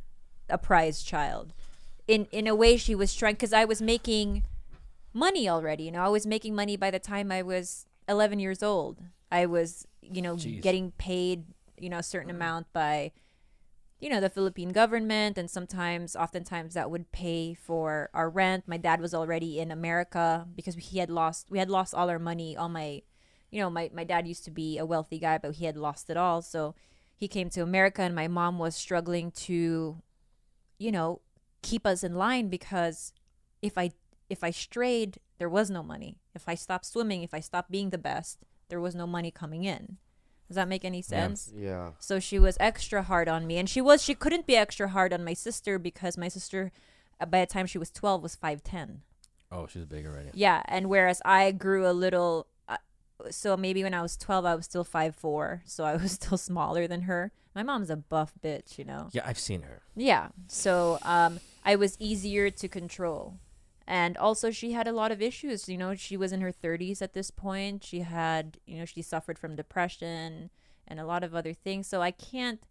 a prized child. In in a way, she was trying, because I was making money already. You know, I was making money by the time I was eleven years old. I was, you know, Jeez. getting paid, you know, a certain amount by, you know, the Philippine government, and sometimes, oftentimes, that would pay for our rent. My dad was already in America because he had lost, we had lost all our money. All my, you know, my my dad used to be a wealthy guy, but he had lost it all. So he came to America, and my mom was struggling to, you know, keep us in line, because if I if I strayed, there was no money. If I stopped swimming, if I stopped being the best, there was no money coming in. Does that make any sense? Yeah. So she was extra hard on me, and she was she couldn't be extra hard on my sister because my sister, uh, by the time she was twelve, was five ten. Oh, she's big already. Yeah, and whereas I grew a little, uh, so maybe when I was twelve, I was still five four, so I was still smaller than her. My mom's a buff bitch, you know. Yeah, I've seen her. Yeah, so um, I was easier to control. And also, she had a lot of issues. You know, she was in her thirties at this point. She had, you know, she suffered from depression and a lot of other things. So I can't,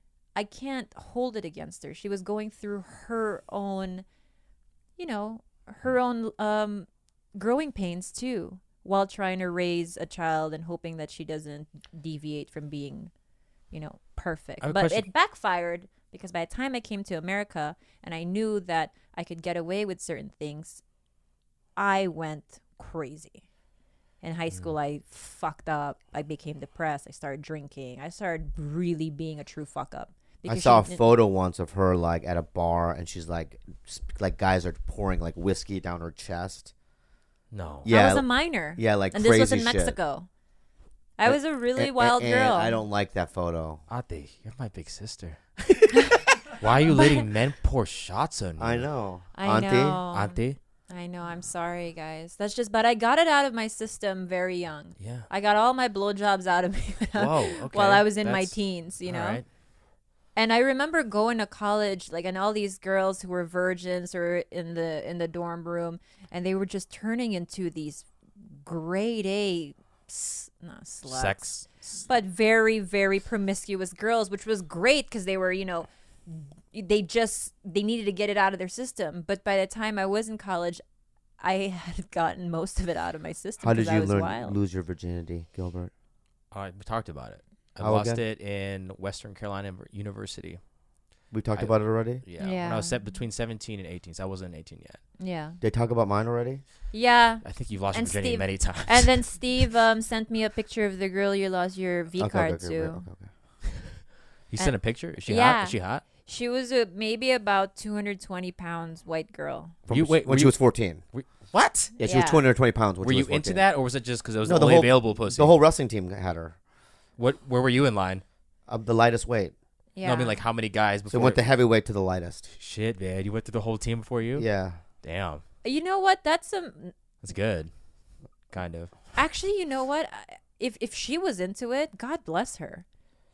I can't hold it against her. She was going through her own, you know, her own um, growing pains too, while trying to raise a child and hoping that she doesn't deviate from being, you know, perfect. I have a But question. it backfired, because by the time I came to America and I knew that I could get away with certain things, I went crazy. In high school, I fucked up. I became depressed. I started drinking. I started really being a true fuck up. I Because saw a she- photo once of her like at a bar, and she's like, s- like guys are pouring like whiskey down her chest. No. Yeah, I was a minor. yeah, like and this was in crazy shit. Mexico. I was a really And- wild and girl. I don't like that photo. Ate, you're my big sister. Why are you letting men pour shots on you? I know. I Auntie? know. Auntie? I know. I'm sorry, guys. That's just. But I got it out of my system very young. Yeah. I got all my blowjobs out of me Whoa, okay. while I was in my That's- teens. You know. All right. And I remember going to college, like, and all these girls who were virgins or in the in the dorm room, and they were just turning into these grade A, s- not sluts, Sex. but very very promiscuous girls, which was great because they were, you know, they just they needed to get it out of their system. But by the time I was in college, I had gotten most of it out of my system. How did 'cause I you was learn wild. lose your virginity, Gilbert? All right, we talked about it. I How lost again? it in Western Carolina University. We talked I- about it already. Yeah. When I Yeah. was set between seventeen and eighteen, so I wasn't eighteen yet. Yeah, Did they talk about mine already? yeah. I think you've lost And your virginity Steve- many times. And then Steve um, sent me a picture of the girl you lost your V Okay, card okay, to. okay, okay, okay. he sent a picture. Is she Yeah. hot? Is she hot? She was a, maybe about two hundred twenty pounds white girl. From You- wait, when were she you- was fourteen. What? Yeah, she Yeah. was two hundred twenty pounds. When Were she you was into fourteen. that, or was it just because it was No, the the only whole- available pussy? The whole wrestling team had her. What? Where were you in line? Uh, the lightest weight. Yeah. No, I mean like how many guys So before? it went the heavyweight to the lightest. Shit, man, you went through the whole team before you. Yeah. Damn, You know what? That's some. that's good. Kind of. Actually, you know what? I- If if she was into it, God bless her.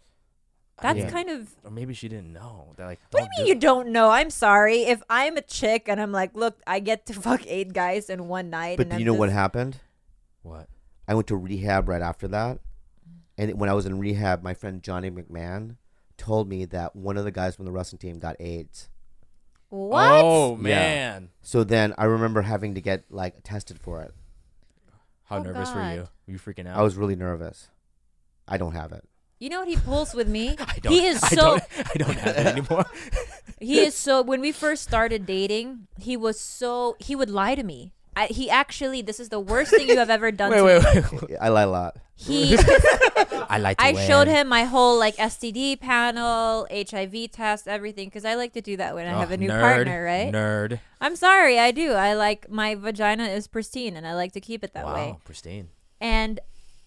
That's Yeah. kind of. Or maybe she didn't know. They're like, What do "Don't you mean you don't know? I'm sorry. If I'm a chick and I'm like, look, I get to fuck eight guys in one night. But and do I'm you know what just- happened? What? I went to rehab right after that. And when I was in rehab, my friend Johnny McMahon told me that one of the guys from the wrestling team got AIDS. What? Oh Yeah. man, So then I remember having to get like tested for it. how Oh, nervous were God. you? Were you freaking out? I was really nervous. I don't have it. You know what he pulls with me? I don't. He is I so. Don't, I don't have it anymore. He is so. When we first started dating, he was so. He would lie to me. I, he actually. This is the worst thing you have ever done wait, to wait, me. wait, wait. I lie a lot. He. I like to I win. showed him my whole like S T D panel, H I V test, everything, because I like to do that when I Oh, have a new nerd, partner, right? Nerd. I'm sorry, I do. I like my vagina is pristine, and I like to keep it that wow, way. pristine. And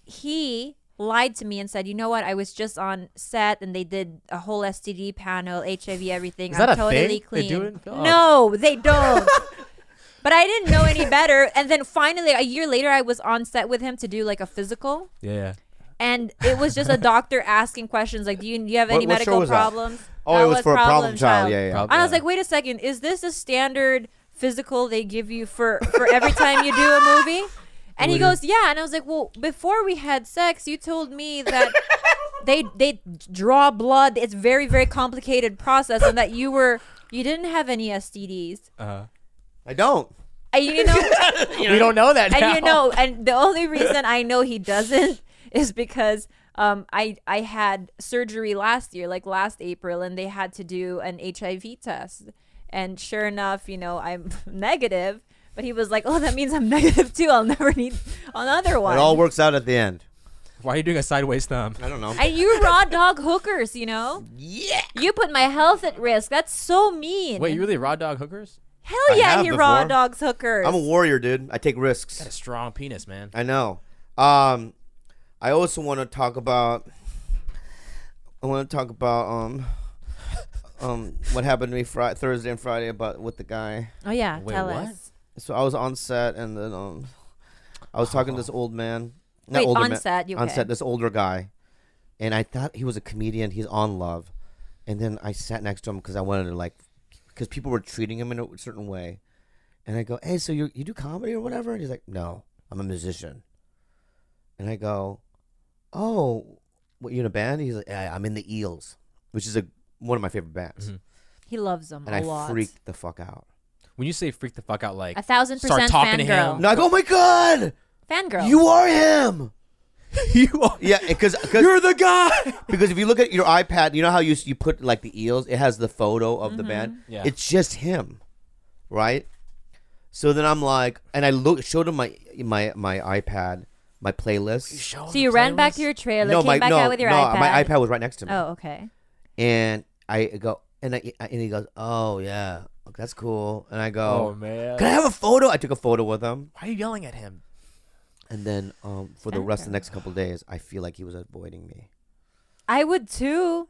he lied to me and said, "You know what? I was just on set, and they did a whole S T D panel, H I V, everything. Is I'm that a totally thing they clean." do it? Oh. No, they don't. But I didn't know any better. And then finally, a year later, I was on set with him to do like a physical. Yeah. And it was just a doctor asking questions like, do you, do you have any What- what show medical was that? problems? Oh, That it was for a problem child. Yeah, yeah. Prob- And I was Yeah. like, wait a second. Is this a standard physical they give you for, for every time you do a movie? And he goes, yeah. And I was like, well, before we had sex, you told me that they they draw blood. It's very, very complicated process. And that you were, you didn't have any S T Ds. Uh, I don't. And you know, we don't know that now. and you know, and the only reason I know he doesn't is because um, I I had surgery last year, like last April, and they had to do an H I V test. And sure enough, you know, I'm negative. But he was like, "Oh, that means I'm negative too. I'll never need another one." It all works out at the end. Why are you doing a sideways thumb? I don't know. And you raw dog hookers, you know? Yeah. You put my health at risk. That's so mean. Wait, you really raw dog hookers? Hell I yeah, have he raw before. dogs hookers. I'm a warrior, dude. I take risks. Got a strong penis, man. I know. Um, I also want to talk about. I want to talk about um, um, what happened to me Friday, Thursday and Friday about with the guy. oh yeah, Wait, tell what? us. So I was on set and then um, I was talking to this old man. Not Wait, older on man, set, you on okay? set, this older guy, and I thought he was a comedian. He's on Love, and then I sat next to him because I wanted to like, because people were treating him in a certain way, and I go, "Hey, so you you do comedy or whatever?" And he's like, "No, I'm a musician." And I go, "Oh, what, you in a band?" He's like, "Yeah, I'm in the Eels, which is a one of my favorite bands." Mhm. He loves them And a I lot. freaked the fuck out. When you say freak the fuck out, like A thousand start percent talking to fangirl. him. No, I go, "Oh my god, Fangirl. you are him!" you are, Yeah, because you're the guy. because if you look at your iPad, you know how you you put like the Eels, it has the photo of the Mm-hmm. band. Yeah. It's just him, right? So then I'm like, and I look showed him my my my iPad, my playlist. So you ran back to your trailer, no, came my back no, out with your no, iPad. my iPad was right next to me, Oh, okay. and I go, And I, and he goes, "Oh yeah, that's cool." And I go, Oh man. "Can I have a photo?" I took a photo with him. Why are you yelling at him? And then um, for the Fangirl. rest of the next couple of days, I feel like he was avoiding me. I would too.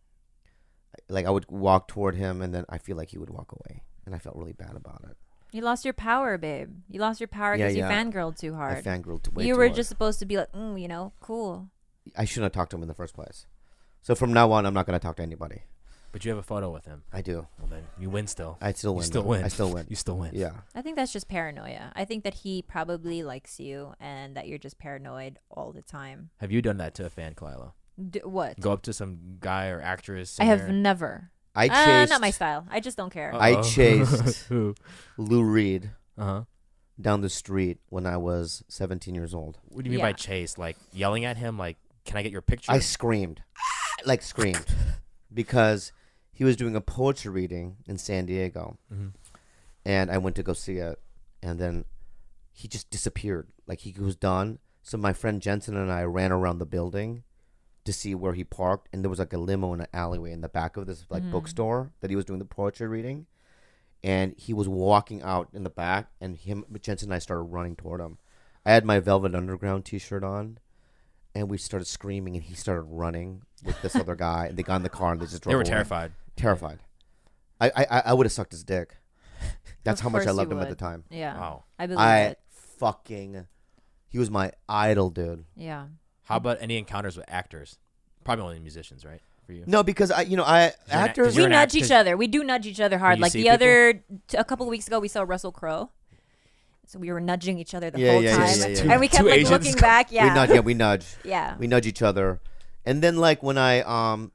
Like I would walk toward him, and then I feel like he would walk away, and I felt really bad about it. You lost your power, babe. You lost your power Yeah, because yeah. you fangirled too I hard. fangirled to way You too were hard. just supposed to be like, mm, you know, cool. I shouldn't have talked to him in the first place. So from now on, I'm not going to talk to anybody. But you have a photo with him. I do. Well then, you win still. I still You win. still though. win. I still win. You still win. Yeah. I think that's just paranoia. I think that he probably likes you and that you're just paranoid all the time. Have you done that to a fan, Kalila? D- what? Go up to some guy or actress. I have singer? never. I Uh, chased. not my style. I just don't care. Uh-oh. I chased Who? Lou Reed Uh huh. down the street when I was seventeen years old. What do you mean by Yeah. chase? Like yelling at him? Like, can I get your picture? I screamed, like screamed, because he was doing a poetry reading in San Diego, Mhm. and I went to go see it, and then he just disappeared. Like he was done. So my friend Jensen and I ran around the building to see where he parked, and there was like a limo in an alleyway in the back of this like Mhm. bookstore that he was doing the poetry reading, and he was walking out in the back, and him Jensen and I started running toward him. I had my Velvet Underground T-shirt on, and we started screaming, and he started running with this other guy, and they got in the car and they just drove They were away. terrified. Terrified. I I I would have sucked his dick. That's Of how much I course loved you him at the would. time. Yeah. Wow. I believe I it. fucking. He was my idol, dude. Yeah. How about any encounters with actors? Probably only musicians, right? For you. No, because I, you know, I you're an act- actors. 'cause We you're an nudge actor- each other. We do nudge each other hard. you Like see the people? other, t- a couple of weeks ago, we saw Russell Crowe. So we were nudging each other the Yeah, whole yeah, yeah, time, yeah, yeah. and we kept Two like Asians. looking back. Yeah, We nudge. Yeah, we nudge. yeah. We nudge each other, and then like when I um,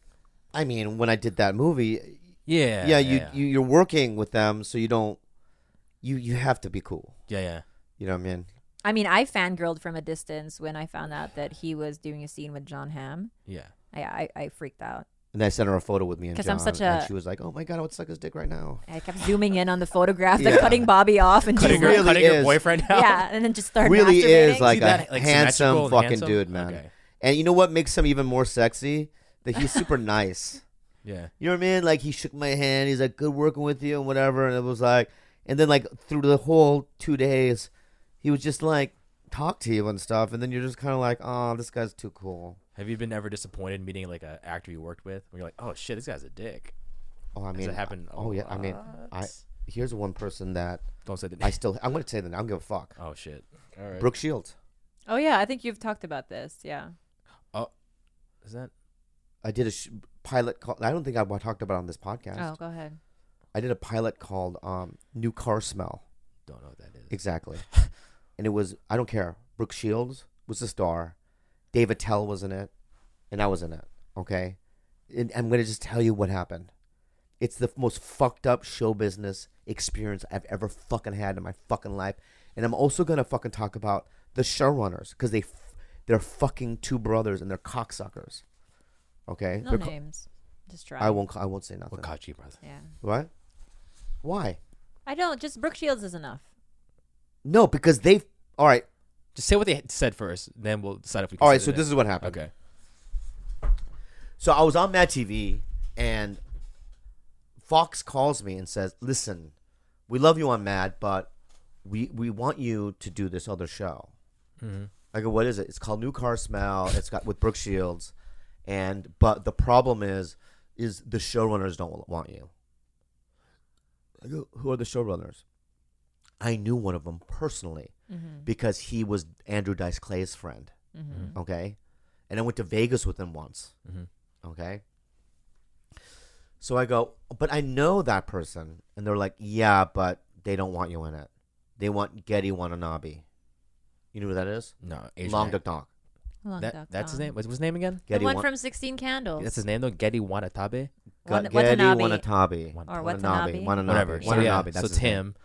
I mean when I did that movie, Yeah. yeah, you, yeah. you you're working with them, so you don't, you you have to be cool. Yeah, yeah. You know what I mean? I mean, I fangirled from a distance when I found out that he was doing a scene with John Hamm. Yeah. I I, I freaked out. And I sent her a photo with me and 'Cause John, I'm such and a- she was like, "Oh my god, I would suck his dick right now." I kept zooming in on the photograph, then Yeah. cutting Bobby off and Cutting, just your, really cutting your is. boyfriend out. yeah, and then just start Really is masturbating. like See a that, like, handsome symmetrical and fucking handsome? dude, man. Okay. And you know what makes him even more sexy? That he's super nice. Yeah. You know what I mean? Like he shook my hand. He's like, "Good working with you," and whatever. And it was like, and then like through the whole two days, he was just like talk to you and stuff. And then you're just kind of like, "Oh, this guy's too cool." Have you been ever disappointed meeting like an actor you worked with? Where you're like, oh shit, this guy's a dick. Oh, I Has mean, it happened? a oh yeah, I mean, I lot? here's one person that don't say the I name. still I'm gonna say that I don't give a fuck. Oh shit. All right. Brooke Shields. Oh yeah, I think you've talked about this. Yeah. Is that? I did a sh- pilot call. I don't think I talked about it on this podcast. Oh, go ahead. I did a pilot called um, "New Car Smell." Don't know what that is. Exactly. And it was, I don't care. Brooke Shields was the star. David Tell was in it. And I was in it. Okay? And I'm going to just tell you what happened. It's the most fucked up show business experience I've ever fucking had in my fucking life. And I'm also going to fucking talk about the showrunners because they, f- they're fucking two brothers and they're cocksuckers. Okay? No They're co- names. Just try. I won't, I won't say nothing. Wakachi, brother. Yeah. What? Why? I don't. Just Brooke Shields is enough. No, because they, all right. Just say what they said first, then we'll decide if we can All right, say so the this is what happened. name. Okay. So I was on Mad T V, and Fox calls me and says, "Listen, we love you on Mad, but we we want you to do this other show." Mm-hmm. I go, "What is it?" It's called New Car Smell. It's got with Brooke Shields, and but the problem is, is the showrunners don't want you. I go, "Who are the showrunners?" I knew one of them personally Mm-hmm. because he was Andrew Dice Clay's friend. Mm-hmm. Okay, and I went to Vegas with him once. Mm-hmm. Okay. So I go, but I know that person. And they're like, yeah, but they don't want you in it. They want Getty Watanabe. You know who that is? No, Asian Long act- Duck Dog. That, that's his name. What's his name again? The Getty one Wa- from sixteen Candles. That's his name though. Getty Wanatabe. Wan- Ge- Getty Watanabe. Watanabe. Wan- Or Watanabe. Watanabe. Watanabe. Whatever. So, Watanabe. yeah, That's so his it's name. him.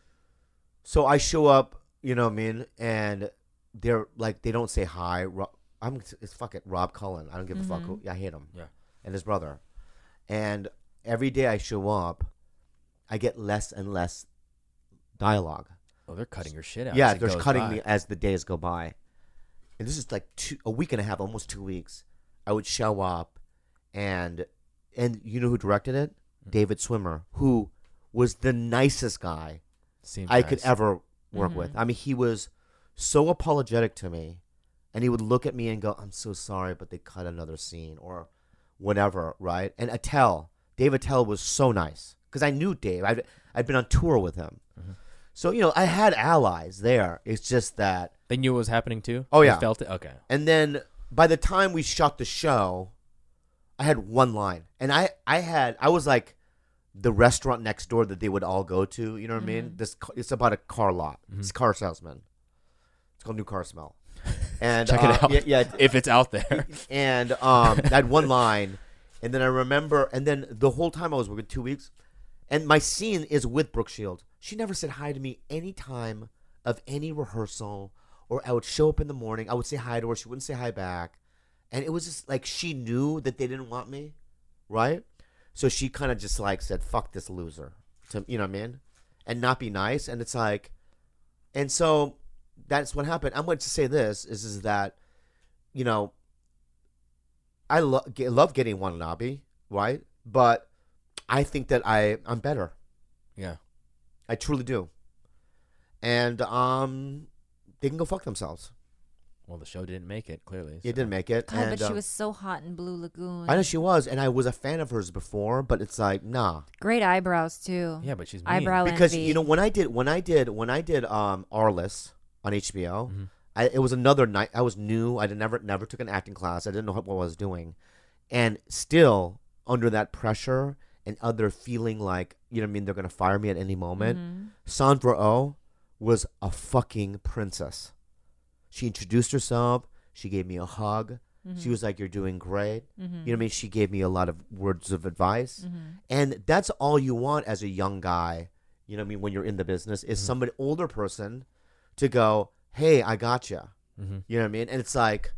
So I show up, you know what I mean? And they're like, they don't say hi. Ro- I'm, it's fuck it, Rob Cullen. I don't give a fuck. Mhm. Who, I hate him. Yeah. And his brother. And every day I show up, I get less and less dialogue. Oh, they're cutting your shit out. Yeah, as it they're goes cutting by. me as the days go by. And this is like two, a week and a half, almost two weeks. I would show up, and and you know who directed it? David Swimmer, who was the nicest guy Seems I nice. could ever work Mhm. with. I mean, he was so apologetic to me, and he would look at me and go, "I'm so sorry, but they cut another scene or whatever," right? And Attell, Dave Attell was so nice because I knew Dave. I'd, I'd been on tour with him. Mhm. So, you know, I had allies there. It's just that. They knew what was happening too. Oh, They yeah. felt it. Okay. And then by the time we shot the show, I had one line. And I, I had, I was like the restaurant next door that they would all go to. You know what I mean? This ca- It's about a car lot. It's a car salesman. It's called New Car Smell. And Check uh, it out. Yeah, yeah. If it's out there. And um, I had one line. And then I remember, and then the whole time I was working two weeks, and my scene is with Brooke Shields. She never said hi to me any time of any rehearsal, or I would show up in the morning. I would say hi to her. She wouldn't say hi back. And it was just like she knew that they didn't want me, right? So she kind of just like said, fuck this loser, to, you know what I mean? And not be nice. And it's like, and so that's what happened. I'm going to say this, is, is that, you know, I lo- get, love getting Watanabe, right? But I think that I, I'm better. Yeah. I truly do. And um, they can go fuck themselves. Well, the show didn't make it. Clearly, It so. didn't make it. God, and, but she um, was so hot in Blue Lagoon. I know she was, and I was a fan of hers before, but it's like, nah. Great eyebrows too. Yeah, but she's mean. Eyebrow Because envy. you know when I did when I did when I did um Arliss on H B O, Mhm. I, it was another night. I was new. I did never never took an acting class. I didn't know what, what I was doing, and still under that pressure and other feeling like, you know what I mean, they're gonna fire me at any moment. Mhm. Sandra Oh was a fucking princess. She introduced herself. She gave me a hug. She was like, "You're doing great." Mhm. You know what I mean? She gave me a lot of words of advice. Mhm. And that's all you want as a young guy, you know what I mean, when you're in the business, is somebody older person to go, "Hey, I got you." Mhm. You know what I mean? And it's like,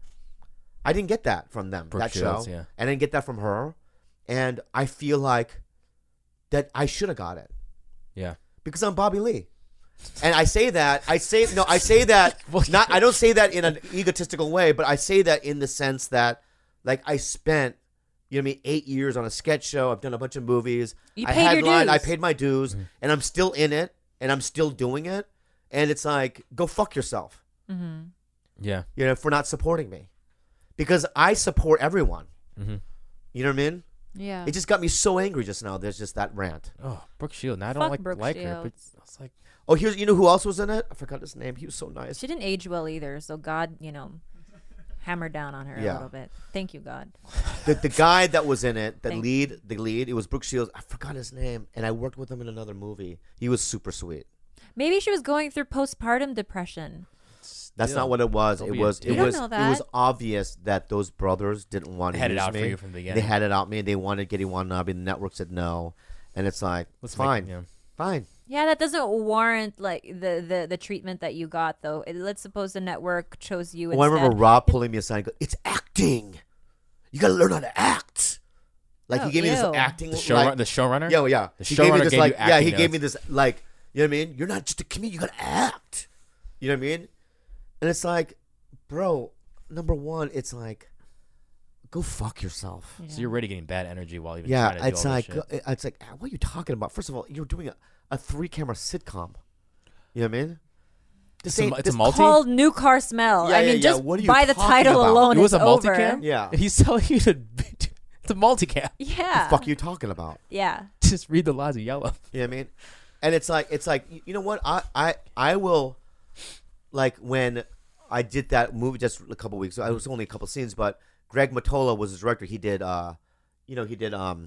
I didn't get that from them, Brooke that Shields, show. yeah. I didn't get that from her. And I feel like that I should have got it Yeah. because I'm Bobby Lee. And I say that, I say, no, I say that, Well, not, I don't say that in an egotistical way, but I say that in the sense that, like, I spent, you know what I mean, eight years on a sketch show. I've done a bunch of movies. You I paid your headlined, I dues. paid my dues, and I'm still in it, and I'm still doing it. And it's like, go fuck yourself, Mhm. Yeah. you know, for not supporting me. Because I support everyone. Mm-hmm. You know what I mean? Yeah. It just got me so angry just now. There's just that rant. Oh, Brooke Shields. Now I Fuck don't like Brooke like her, but Shields. I was like, Oh, here's, you know who else was in it? I forgot his name. He was so nice. She didn't age well either, so God, you know, hammered down on her Yeah. a little bit. Thank you, God. The, the guy that was in it, the Thank- lead, the lead, it was Brooke Shields. I forgot his name, and I worked with him in another movie. He was super sweet. Maybe she was going through postpartum depression. That's still, not what it was. don't It be was. a It dick. You was. don't know It was that. obvious that those brothers didn't want They to had it use out for me. you from the They beginning. had it out me. They wanted Getty Watanabe. The network said no, and it's like, Let's fine, Make, yeah. fine. Yeah, that doesn't warrant like the the, the treatment that you got though. It, let's suppose the network chose you Well, I instead. remember Rob pulling me aside and go, "It's acting. You got to learn how to act." Like Oh, he gave me this ew. acting. The show, like, the showrunner. Yeah, well, yeah. The he gave me showrunner this gave like, you yeah, acting he gave me notes. this like, you know what I mean? You're not just a comedian. You got to act. You know what I mean? And it's like, bro, number one, it's like, go fuck yourself. Yeah. So you're already getting bad energy while even Yeah, trying to do it's all like, this shit. uh, it's like, what are you talking about? First of all, you're doing a, a three camera sitcom. You know what I mean? This It's a, ain't- it's a this- multi. called New Car Smell. Yeah, I yeah, mean, yeah. just What are you by the talking title about? alone, It was it's a over. multicam? Yeah. And he's telling you to. It's a multicam. Yeah. the fuck are you talking about? Yeah. Just read the lines of yellow. You know what I mean? And it's like, it's like, y- you know what? I, I, I will, like when I did that movie just a couple weeks ago, it was only a couple scenes, but Greg Mottola was his director. He did, uh, you know, he did, um,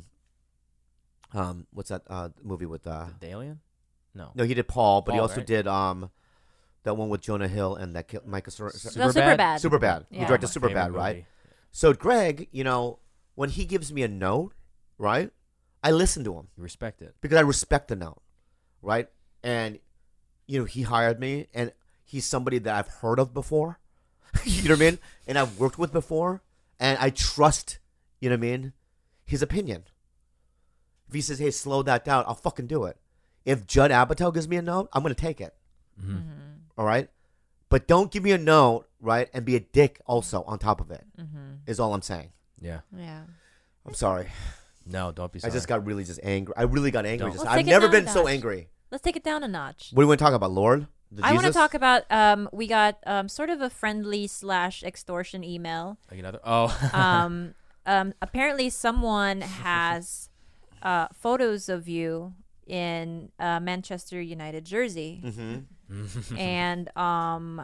um, what's that uh, movie with, uh, The Alien? No. no, he did Paul, but he Paul, also right? did, um, that one with Jonah Hill and that ki- Micah Sur- No, Superbad? Superbad. Super Bad. He Yeah. directed My Super favorite Bad, right? movie. So Greg, you know, when he gives me a note, right, I listen to him. You respect it. Because I respect the note, right? And you know, he hired me, and he's somebody that I've heard of before. You know what I mean? And I've worked with before, and I trust, you know what I mean, his opinion. If he says, "Hey, slow that down," I'll fucking do it. If Judd Apatow gives me a note, I'm gonna take it. Mm-hmm. All right, but don't give me a note, right, and be a dick also on top of it. Mm-hmm. Is all I'm saying. Yeah. Yeah. I'm sorry. No, don't be I sorry. just got really just angry. I really got angry. Don't. Just, Let's I've take it never down a been so notch. angry. Let's take it down a notch. What do you want to talk about, Lord? The I want to Jesus? talk about. Um, we got um sort of a friendly slash extortion email. Like another. Oh. Um, um, apparently someone has uh photos of you in uh, Manchester United jersey, Mm-hmm. and um.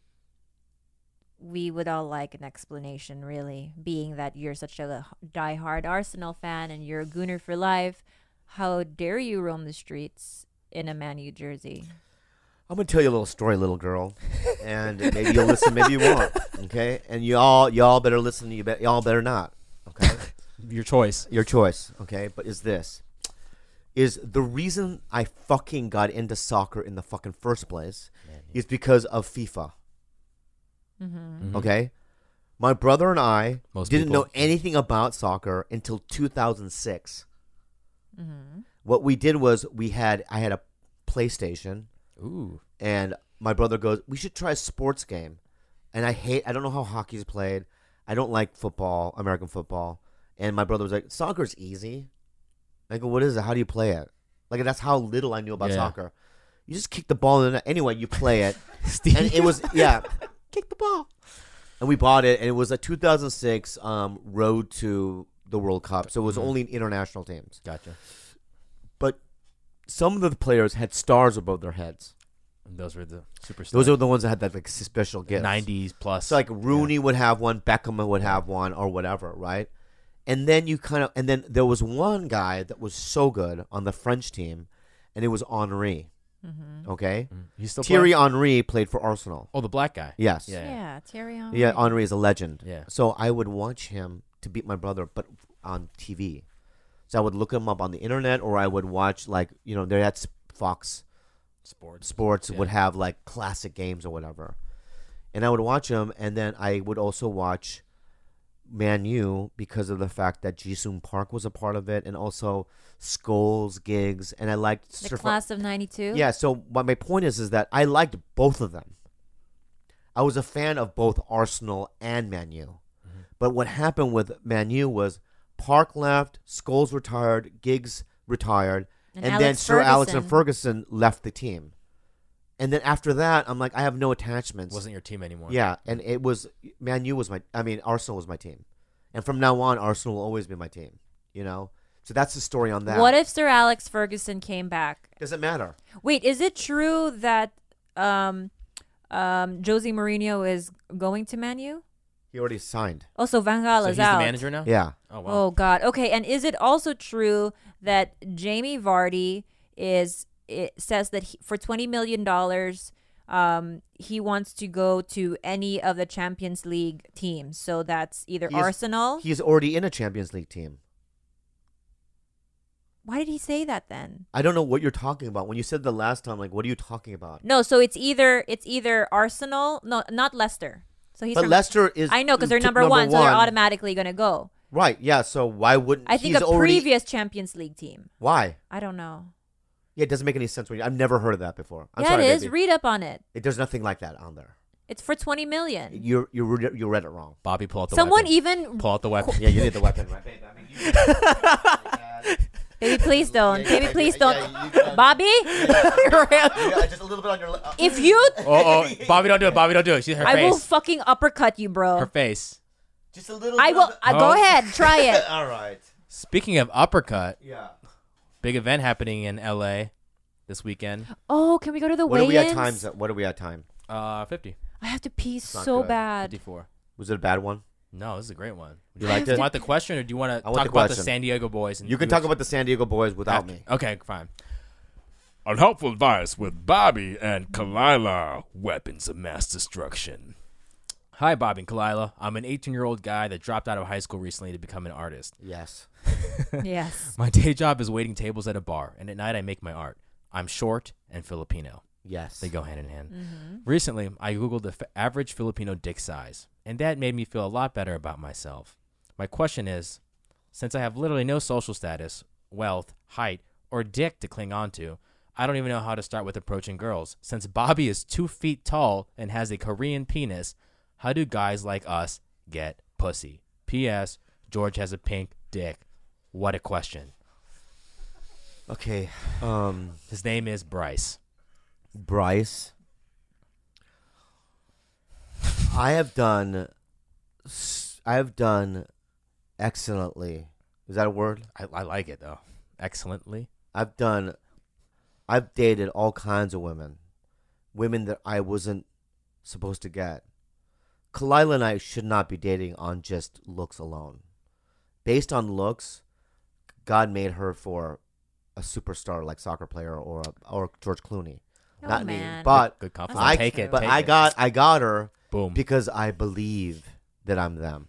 we would all like an explanation, really, being that you're such a diehard Arsenal fan and you're a Gooner for life. How dare you roam the streets in a Man U jersey? I'm gonna tell you a little story, little girl, and maybe you'll listen, maybe you won't. Okay, and y'all, y'all better listen. You bet, y'all better not. Okay, Your choice. your choice. Okay, but is this is the reason I fucking got into soccer in the fucking first place is because of FIFA. Mm-hmm. Okay, my brother and I Most didn't people. know anything about soccer until two thousand six. Mm-hmm. What we did was we had I had a PlayStation. Ooh. And my brother goes, we should try a sports game. And I hate, I don't know how hockey's played. I don't like football, American football. And my brother was like, soccer's easy. I go, what is it? How do you play it? Like, that's how little I knew about Yeah. soccer. You just kick the ball in the net. Anyway, you play it. Steve. And it was, yeah, kick the ball. And we bought it. And it was a two thousand six um, road to the World Cup. So it was Mhm. only international teams. Gotcha. But some of the players had stars above their heads. And those were the superstars. Those are the ones that had that like special gifts. nineties plus. So like Rooney would have one, Beckham would have one, or whatever, right? And then you kind of, and then there was one guy that was so good on the French team, and it was Henry. Mm-hmm. Okay, Mm. He's still Thierry playing? Henry played for Arsenal. Oh, the black guy. Yes. Yeah. Yeah, Thierry Henry. Yeah, Henry is a legend. Yeah. So I would watch him to beat my brother, but on T V. So I would look him up on the internet, or I would watch like you know, they had Fox Sports. Sports Yeah. would have like classic games or whatever, and I would watch them, and then I would also watch Man U because of the fact that Jisung Park was a part of it, and also Scholes, Giggs, and I liked The Sir- class of ninety-two. Yeah, so what my point is is that I liked both of them. I was a fan of both Arsenal and Man U. Mm-hmm. But what happened with Man U was Park left, Scholes retired, Giggs retired, And and, Alex then Sir Alex and Ferguson. Ferguson left the team. And then after that, I'm like, I have no attachments. Wasn't your team anymore. Yeah, and it was Man U was my I mean Arsenal was my team. And from now on Arsenal will always be my team, you know? So that's the story on that. What if Sir Alex Ferguson came back? Doesn't matter. Wait, is it true that um, um, Jose Mourinho is going to Man U? He already signed. Also, Van Gaal So is he's out. the manager now? Yeah. Oh, wow. Oh God. Okay, and is it also true that Jamie Vardy is it says that he, for twenty million dollars, um, he wants to go to any of the Champions League teams? So that's either He is- Arsenal. He's already in a Champions League team. Why did he say that then? I don't know what you're talking about. When you said the last time, like, what are you talking about? No, so it's either it's either Arsenal, no, not Leicester. So he's But from, Leicester is. I know because they're took number, one, so they're automatically gonna go. Right. Yeah. So why wouldn't I think he's a already, previous Champions League team. Why? I don't know. Yeah, it doesn't make any sense. When you, I've never heard of that before. I'm yeah, sorry, it is. baby. Read up on it. It, there's nothing like that on there. It's for twenty million. You you read- you read it wrong. Bobby, pull out the Someone weapon. even Pull out the weapon. Yeah, you need the weapon, right? Babe, I mean, you- baby, please don't. Yeah, Baby, yeah, please yeah, don't. yeah, you can- Bobby, Yeah, just a little bit on your. li- uh, if you, Oh, oh, Bobby, don't do it. Bobby, don't do it. She's her I will face. fucking uppercut you, Her bro. face. just a little. I bit will. on the- Uh, go Oh. ahead, try it. All right. Speaking of uppercut, Yeah. big event happening in L A this weekend. Oh, can we go to the What are we at weigh-ins? times? What are we at time? Uh, fifty. I have to pee not so good. bad. fifty-four. Was it a bad one? No, this is a great one. You liked it? Want the question, or do you want to I talk want the about the question. San Diego boys? And You can U F talk C? about the San Diego boys without me. Okay, fine. Unhelpful advice with Bobby and Kalila, weapons of mass destruction. Hi, Bobby and Kalila. I'm an eighteen-year-old guy that dropped out of high school recently to become an artist. Yes. Yes. My day job is waiting tables at a bar, and at night I make my art. I'm short and Filipino. Yes. They go hand in hand. Mm-hmm. Recently, I Googled the f- average Filipino dick size, and that made me feel a lot better about myself. My question is, since I have literally no social status, wealth, height, or dick to cling on to, I don't even know how to start with approaching girls. Since Bobby is two feet tall and has a Korean penis, how do guys like us get pussy? P S. George has a pink dick. What a question. Okay. Um, His name is Bryce. Bryce. I have done. s- I have done excellently. Is that a word? I, I like it though. Excellently. I've done. I've dated all kinds of women, women that I wasn't supposed to get. Kalila and I should not be dating on just looks alone. Based on looks, God made her for a superstar like soccer player or a, or George Clooney. Oh, Not me, man. but Good compliment. I take it. but take I it. got I got her Boom. because I believe that I'm them.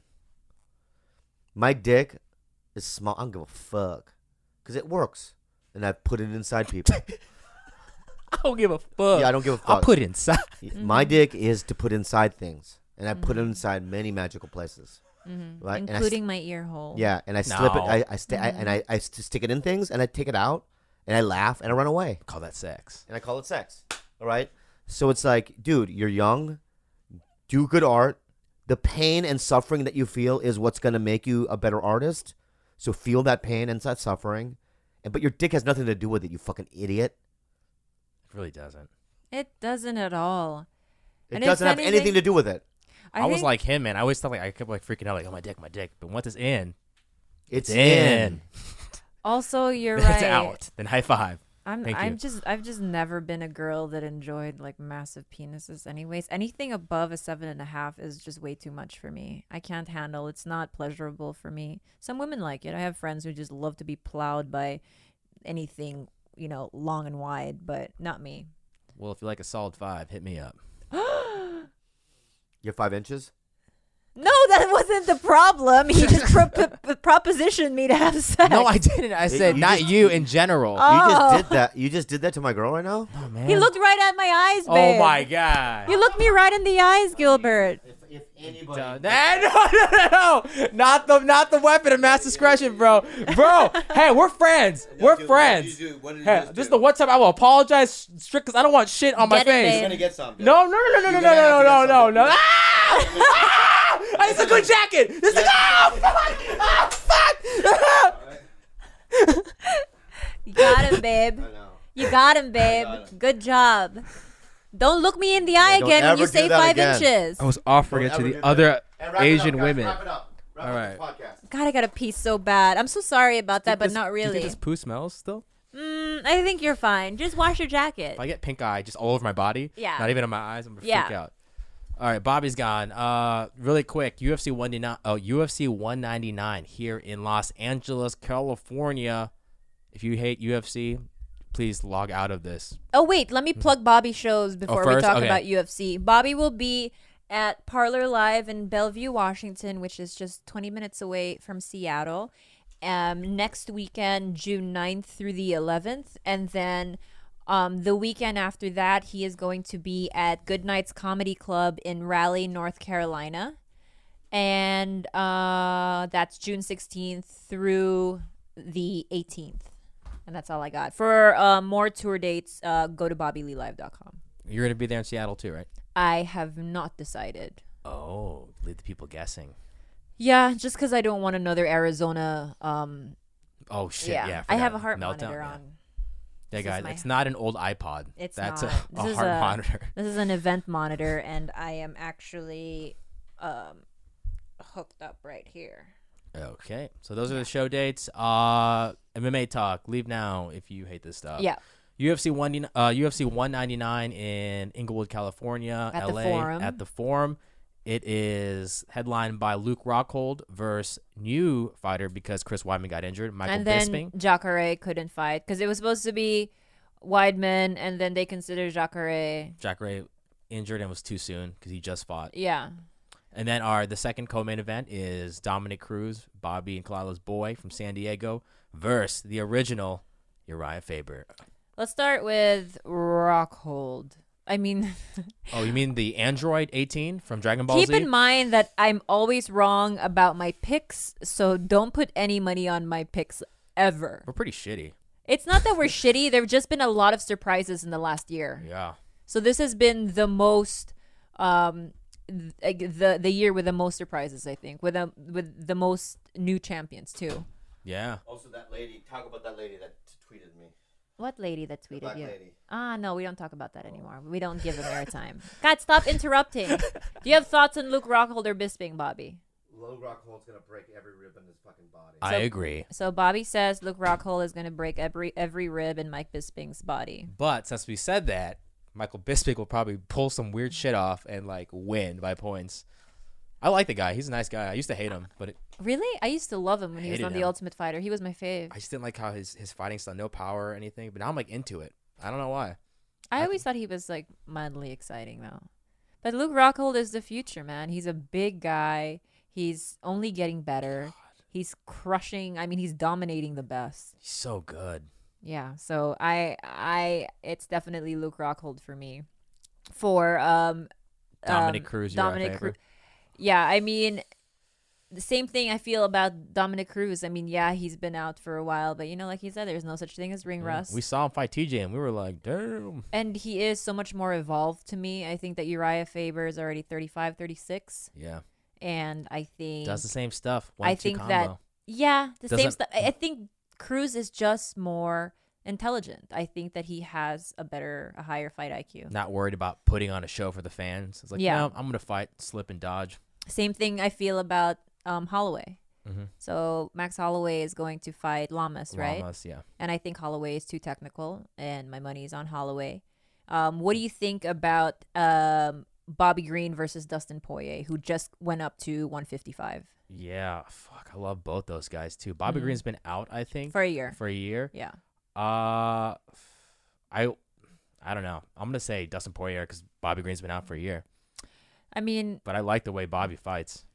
My dick is small. I don't give a fuck because it works, and I've put it inside people. I don't give a fuck. Yeah, I don't give a fuck. I'll put it inside. My dick is to put inside things, and I put it Mhm. inside many magical places. Mm-hmm. Right? And I Including my ear hole. Yeah, and I slip it. No. I, I, st- I and I, I st- stick it in things, and I take it out, and I laugh, and I run away, Call that sex. and I call it sex. All right. So it's like, dude, you're young. Do good art. The pain and suffering that you feel is what's gonna make you a better artist. So feel that pain and that suffering, and but your dick has nothing to do with it. You fucking idiot. It really doesn't. It doesn't at all. It And if doesn't have anything- anything to do with it. I, I, was think- like him, man. I always thought like I kept like freaking out, like, oh my dick, my dick. But once it's in, It's, it's in. in. Also, you're Then right. it's out. Then high five. I'm Thank I'm you. just I've just never been a girl that enjoyed like massive penises anyways. Anything above a seven and a half is just way too much for me. I can't handle. It's not pleasurable for me. Some women like it. I have friends who just love to be plowed by anything, you know, long and wide, but not me. Well, if you like a solid five, hit me up. You're five inches. No, that wasn't the problem. He just pro- p- p- propositioned me to have sex. No, I didn't. I said you not just- you in general. Oh. You just did that. You just did that to my girl right now. oh man. He looked right at my eyes, Oh babe. my god. You looked me right in the eyes, Gilbert. If, if Duh, nah, no, no, no, no, not the, not the weapon of mass discretion, bro, bro. Hey, we're friends. We're friends. Hey, this is the one time I will apologize strict because I don't want shit on my Get it, face. babe. gonna get some. dude. No, no, no, no, no, no, You're no, gonna no, have no, to no, get no. something. Ah! Ah! It's a good jacket. It's like, oh, fuck. Ah, fuck. You got him, babe. I know. You got him, babe. got him. Good job. Don't look me in the eye don't again when ever you do say that five again. inches. I was offering Don't it to ever the do that. other And wrap it Asian up, guys. women. Wrap it up. Wrap All up right. this podcast. God, I got to pee so bad. I'm so sorry about that, but This- not Do you really. think this poo smells still? Mm, I think you're fine. Just wash your jacket. If I get pink eye just all over my body, Yeah. not even on my eyes, I'm gonna Yeah. freak out. All right, Bobby's gone. Uh, really quick, U F C one ninety-nine. Oh, U F C one ninety-nine here in Los Angeles, California. If you hate U F C, please log out of this. Oh, wait. Let me plug Bobby shows before we first? talk Okay. about U F C. Bobby will be at Parlor Live in Bellevue, Washington, which is just twenty minutes away from Seattle. Um, next weekend, June ninth through the eleventh. And then um, the weekend after that, he is going to be at Good Nights Comedy Club in Raleigh, North Carolina. And uh, that's June sixteenth through the eighteenth. And that's all I got. For uh, more tour dates, uh, go to bobby lee live dot com. You're gonna be there in Seattle too, right? I have not decided. Oh, leave the people guessing. Yeah, just because I don't want another Arizona. Um, Oh shit! yeah, Yeah, I have forgot. a heart Meltdown, monitor yeah. on. Yeah, This is guys, my- it's not an old iPod. It's That's not. a, This a is heart a- monitor. This is an event monitor, and I am actually um, hooked up right here. Okay, so those are the show dates. Uh, M M A talk. Leave now if you hate this stuff. Yeah. U F C one, uh, U F C one ninety-nine in Inglewood, California, At the L A, Forum. at the Forum. It is headlined by Luke Rockhold versus new fighter because Chris Weidman got injured, Michael and then Bisping. Jacare couldn't fight because it was supposed to be Weidman, and then they considered Jacare. Jack Ray injured and was too soon because he just fought. Yeah. And then our the second co-main event is Dominic Cruz, Bobby and Kalila's boy from San Diego, versus the original Uriah Faber. Let's start with Rockhold. I mean, Oh, you mean the Android eighteen from Dragon Ball keep Z? in mind that I'm always wrong about my picks, so don't put any money on my picks ever. We're pretty shitty. It's not that we're shitty. There've just been a lot of surprises in the last year. Yeah. So this has been the most, um, th- the the year with the most surprises. I think with the with the most new champions too. Yeah. Also, that lady. Talk about that lady that t- tweeted me. What lady that The tweeted black you? lady. Ah, no, we don't talk about that anymore. We don't give them airtime. God, stop interrupting. Do you have thoughts on Luke Rockhold or Bisping, Bobby? Luke Rockhold's gonna break every rib in his fucking body. I agree. So Bobby says Luke Rockhold is going to break every every rib in Mike Bisping's body. But since we said that, Michael Bisping will probably pull some weird shit off and like win by points. I like the guy. He's a nice guy. I used to hate him, but it, Really? I used to love him when he was Hated on The him. Ultimate Fighter. He was my fave. I just didn't like how his, his fighting style, no power or anything. But now I'm like into it. I don't know why. I always thought he was like mildly exciting though. But Luke Rockhold is the future, man. He's a big guy. He's only getting better. He's crushing. I mean, he's dominating the best. He's so good. Yeah. So I, I, it's definitely Luke Rockhold for me. For um, Dominic um, Cruz, you're our Dominic favorite? Cruz. Yeah, I mean, the same thing I feel about Dominic Cruz. I mean, yeah, he's been out for a while, but you know, like he said, there's no such thing as ring Yeah. rust. We saw him fight T J, and we were like, damn. And he is so much more evolved to me. I think that Uriah Faber is already thirty-five, thirty-six. Yeah. And I think Does the same stuff. One, I two think combo. that yeah, the same Doesn't- stuff. I I think Cruz is just more intelligent. I think that he has a better, a higher fight I Q. Not worried about putting on a show for the fans. It's like, Yeah. no, I'm gonna fight, slip and dodge. Same thing I feel about um, Holloway. Mhm. So Max Holloway is going to fight Lamas, right? Lamas, yeah. And I think Holloway is too technical, and my money is on Holloway. Um, what do you think about um, Bobby Green versus Dustin Poirier, who just went up to one fifty-five Yeah, fuck, I love both those guys too. Bobby Mhm. Green's been out, I think, for a year? for a year. Yeah. Uh, I, I don't know. I'm gonna say Dustin Poirier because Bobby Green's been out for a year. I mean, But I like the way Bobby fights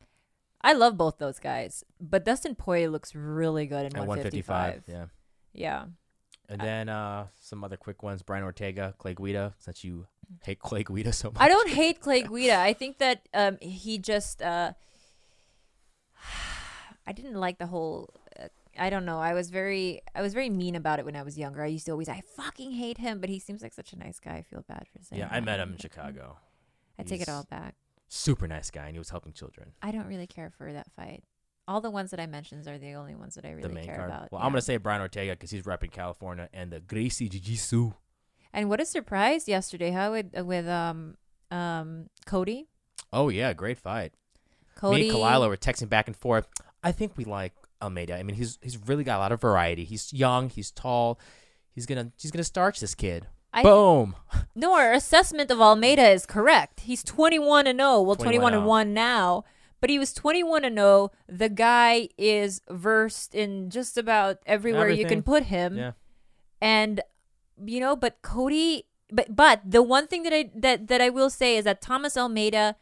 I love both those guys, but Dustin Poirier looks really good in at one one fifty-five. fifty-five. Yeah. Yeah. And then uh, some other quick ones: Brian Ortega, Clay Guida. Since you hate Clay Guida so much, I don't hate Clay Guida. I think that um, he just uh, I didn't like the whole. Uh, I don't know. I was very I was very mean about it when I was younger. I used to always I fucking hate him, but he seems like such a nice guy. I feel bad for saying. Yeah, I that. met him in Chicago. I take it He's all back. Super nice guy, and he was helping children. I don't really care for that fight. All the ones that I mentioned are the only ones that I really the main care card. about. Well, yeah. I'm gonna say Brian Ortega because he's repping California and the Gracie Jiu-Jitsu. And what a surprise yesterday, huh? With with um um Cody. Oh yeah, great fight. Cody. Me and Kalila were texting back and forth. I think we like Almeida. I mean, he's he's really got a lot of variety. He's young. He's tall. He's gonna he's gonna starch this kid. I- Boom. No, our assessment of Almeida is correct. He's twenty-one and oh. Well, twenty-one and oh. one now, but he was twenty-one and oh. The guy is versed in just about everywhere you can Everything. put him. Yeah. And you know, but Cody, but but the one thing that I that that I will say is that Thomas Almeida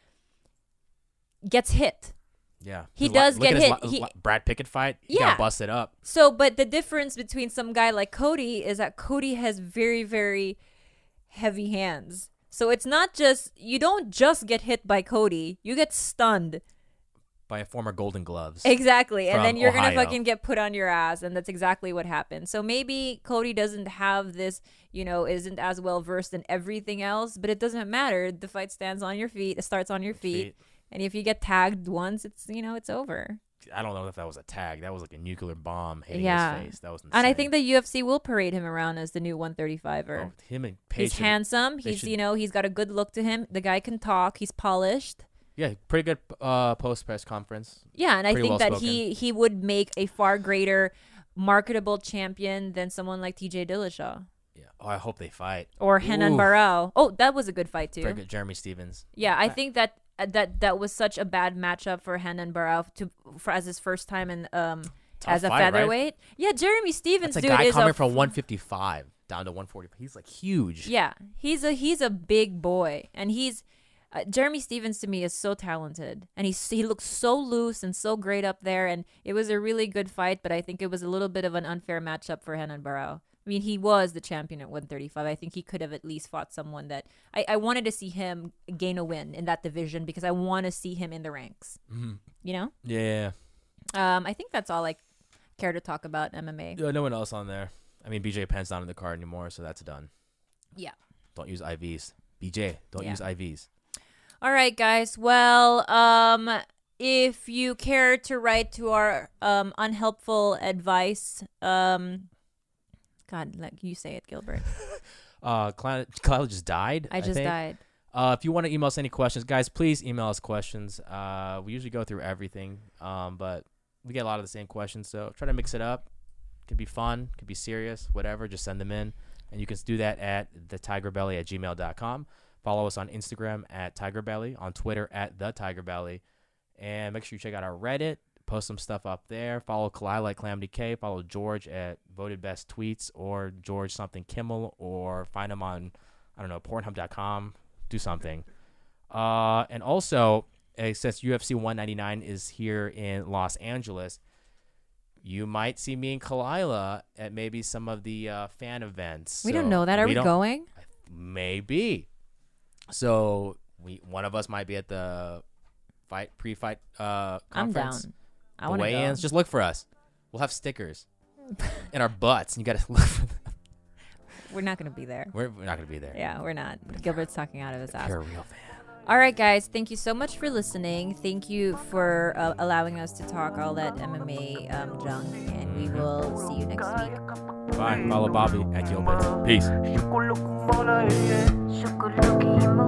gets hit. Yeah. He His li- does look get at his hit. li- He- li- Brad Pickett fight. He Yeah. got busted up. So, but the difference between some guy like Cody is that Cody has very, very heavy hands. So it's not just, you don't just get hit by Cody, you get stunned. By a former Golden Gloves. Exactly. And From then you're going to Ohio. fucking get put on your ass. And that's exactly what happened. So maybe Cody doesn't have this, you know, isn't as well versed in everything else, but it doesn't matter. The fight stands on your feet, it starts on your feet. Feet. And if you get tagged once, it's, you know, it's over. I don't know if that was a tag. That was like a nuclear bomb hitting Yeah. his face. That was insane. And I think the U F C will parade him around as the new one thirty-fiver. Oh, him and Paige. He's should- handsome. they He's should- you know he's got a good look to him. The guy can talk. He's polished. Yeah, pretty good uh, post press conference. Yeah, and I Pretty think well that he he would make a far greater marketable champion than someone like T J Dillashaw Yeah. Oh, I hope they fight. or Henan Ooh. Barao. Oh, that was a good fight too. Very good, Jeremy Stevens. Yeah, I think that uh, that that was such a bad matchup for Henan Barao to for as his first time in um Tough as a fight, right? featherweight. Yeah, Jeremy Stevens, That's a dude, guy is coming a from one fifty-five down to one forty. He's like huge. Yeah, he's a he's a big boy, and he's uh, Jeremy Stevens to me is so talented, and he's he looks so loose and so great up there, and it was a really good fight. But I think it was a little bit of an unfair matchup for Henan Barao. I mean, he was the champion at one thirty-five. I think he could have at least fought someone that I, I wanted to see him gain a win in that division because I want to see him in the ranks. Mhm. You know, Yeah. um, I think that's all I care to talk about M M A. Yeah, no one else on there. I mean, B J Penn's not in the card anymore, so that's done. Yeah. Don't use I Vs. B J, don't Yeah. use I Vs. All right, guys. Well, um, if you care to write to our um, unhelpful advice, um, God, like you say it, Gilbert. Uh, Cloud, Cloud just died. I just think. died. Uh, if you want to email us any questions, guys, please email us questions. Uh, we usually go through everything, um, but we get a lot of the same questions, so try to mix it up. It could be fun, could be serious, whatever. Just send them in, and you can do that at the tiger belly at gmail dot com. Follow us on Instagram at tigerbelly, on Twitter at the tigerbelly, and make sure you check out our Reddit. Post some stuff up there. Follow Kalila at Calamity K. Follow George at Voted Best Tweets or George something Kimmel, or find him on, I don't know, pornhub dot com. Do something. Uh, and also, uh, since U F C one ninety-nine is here in Los Angeles, you might see me and Kalila at maybe some of the uh, fan events. We So don't know that. Are we, don't- going? Maybe. So we one of us might be at the fight pre-fight uh, I'm conference. down. I The want to go. weigh-ins. Just look for us. We'll have stickers in our butts, and you got to look for them. We're not going to be there. We're, we're not going to be there. Yeah, we're not. Gilbert's talking out of his ass. You're a real fan. All right, guys. Thank you so much for listening. Thank you for uh, allowing us to talk all that M M A um, junk, and we will see you next week. Bye. Follow Bobby at Gilbert. Peace. Shukuluk mo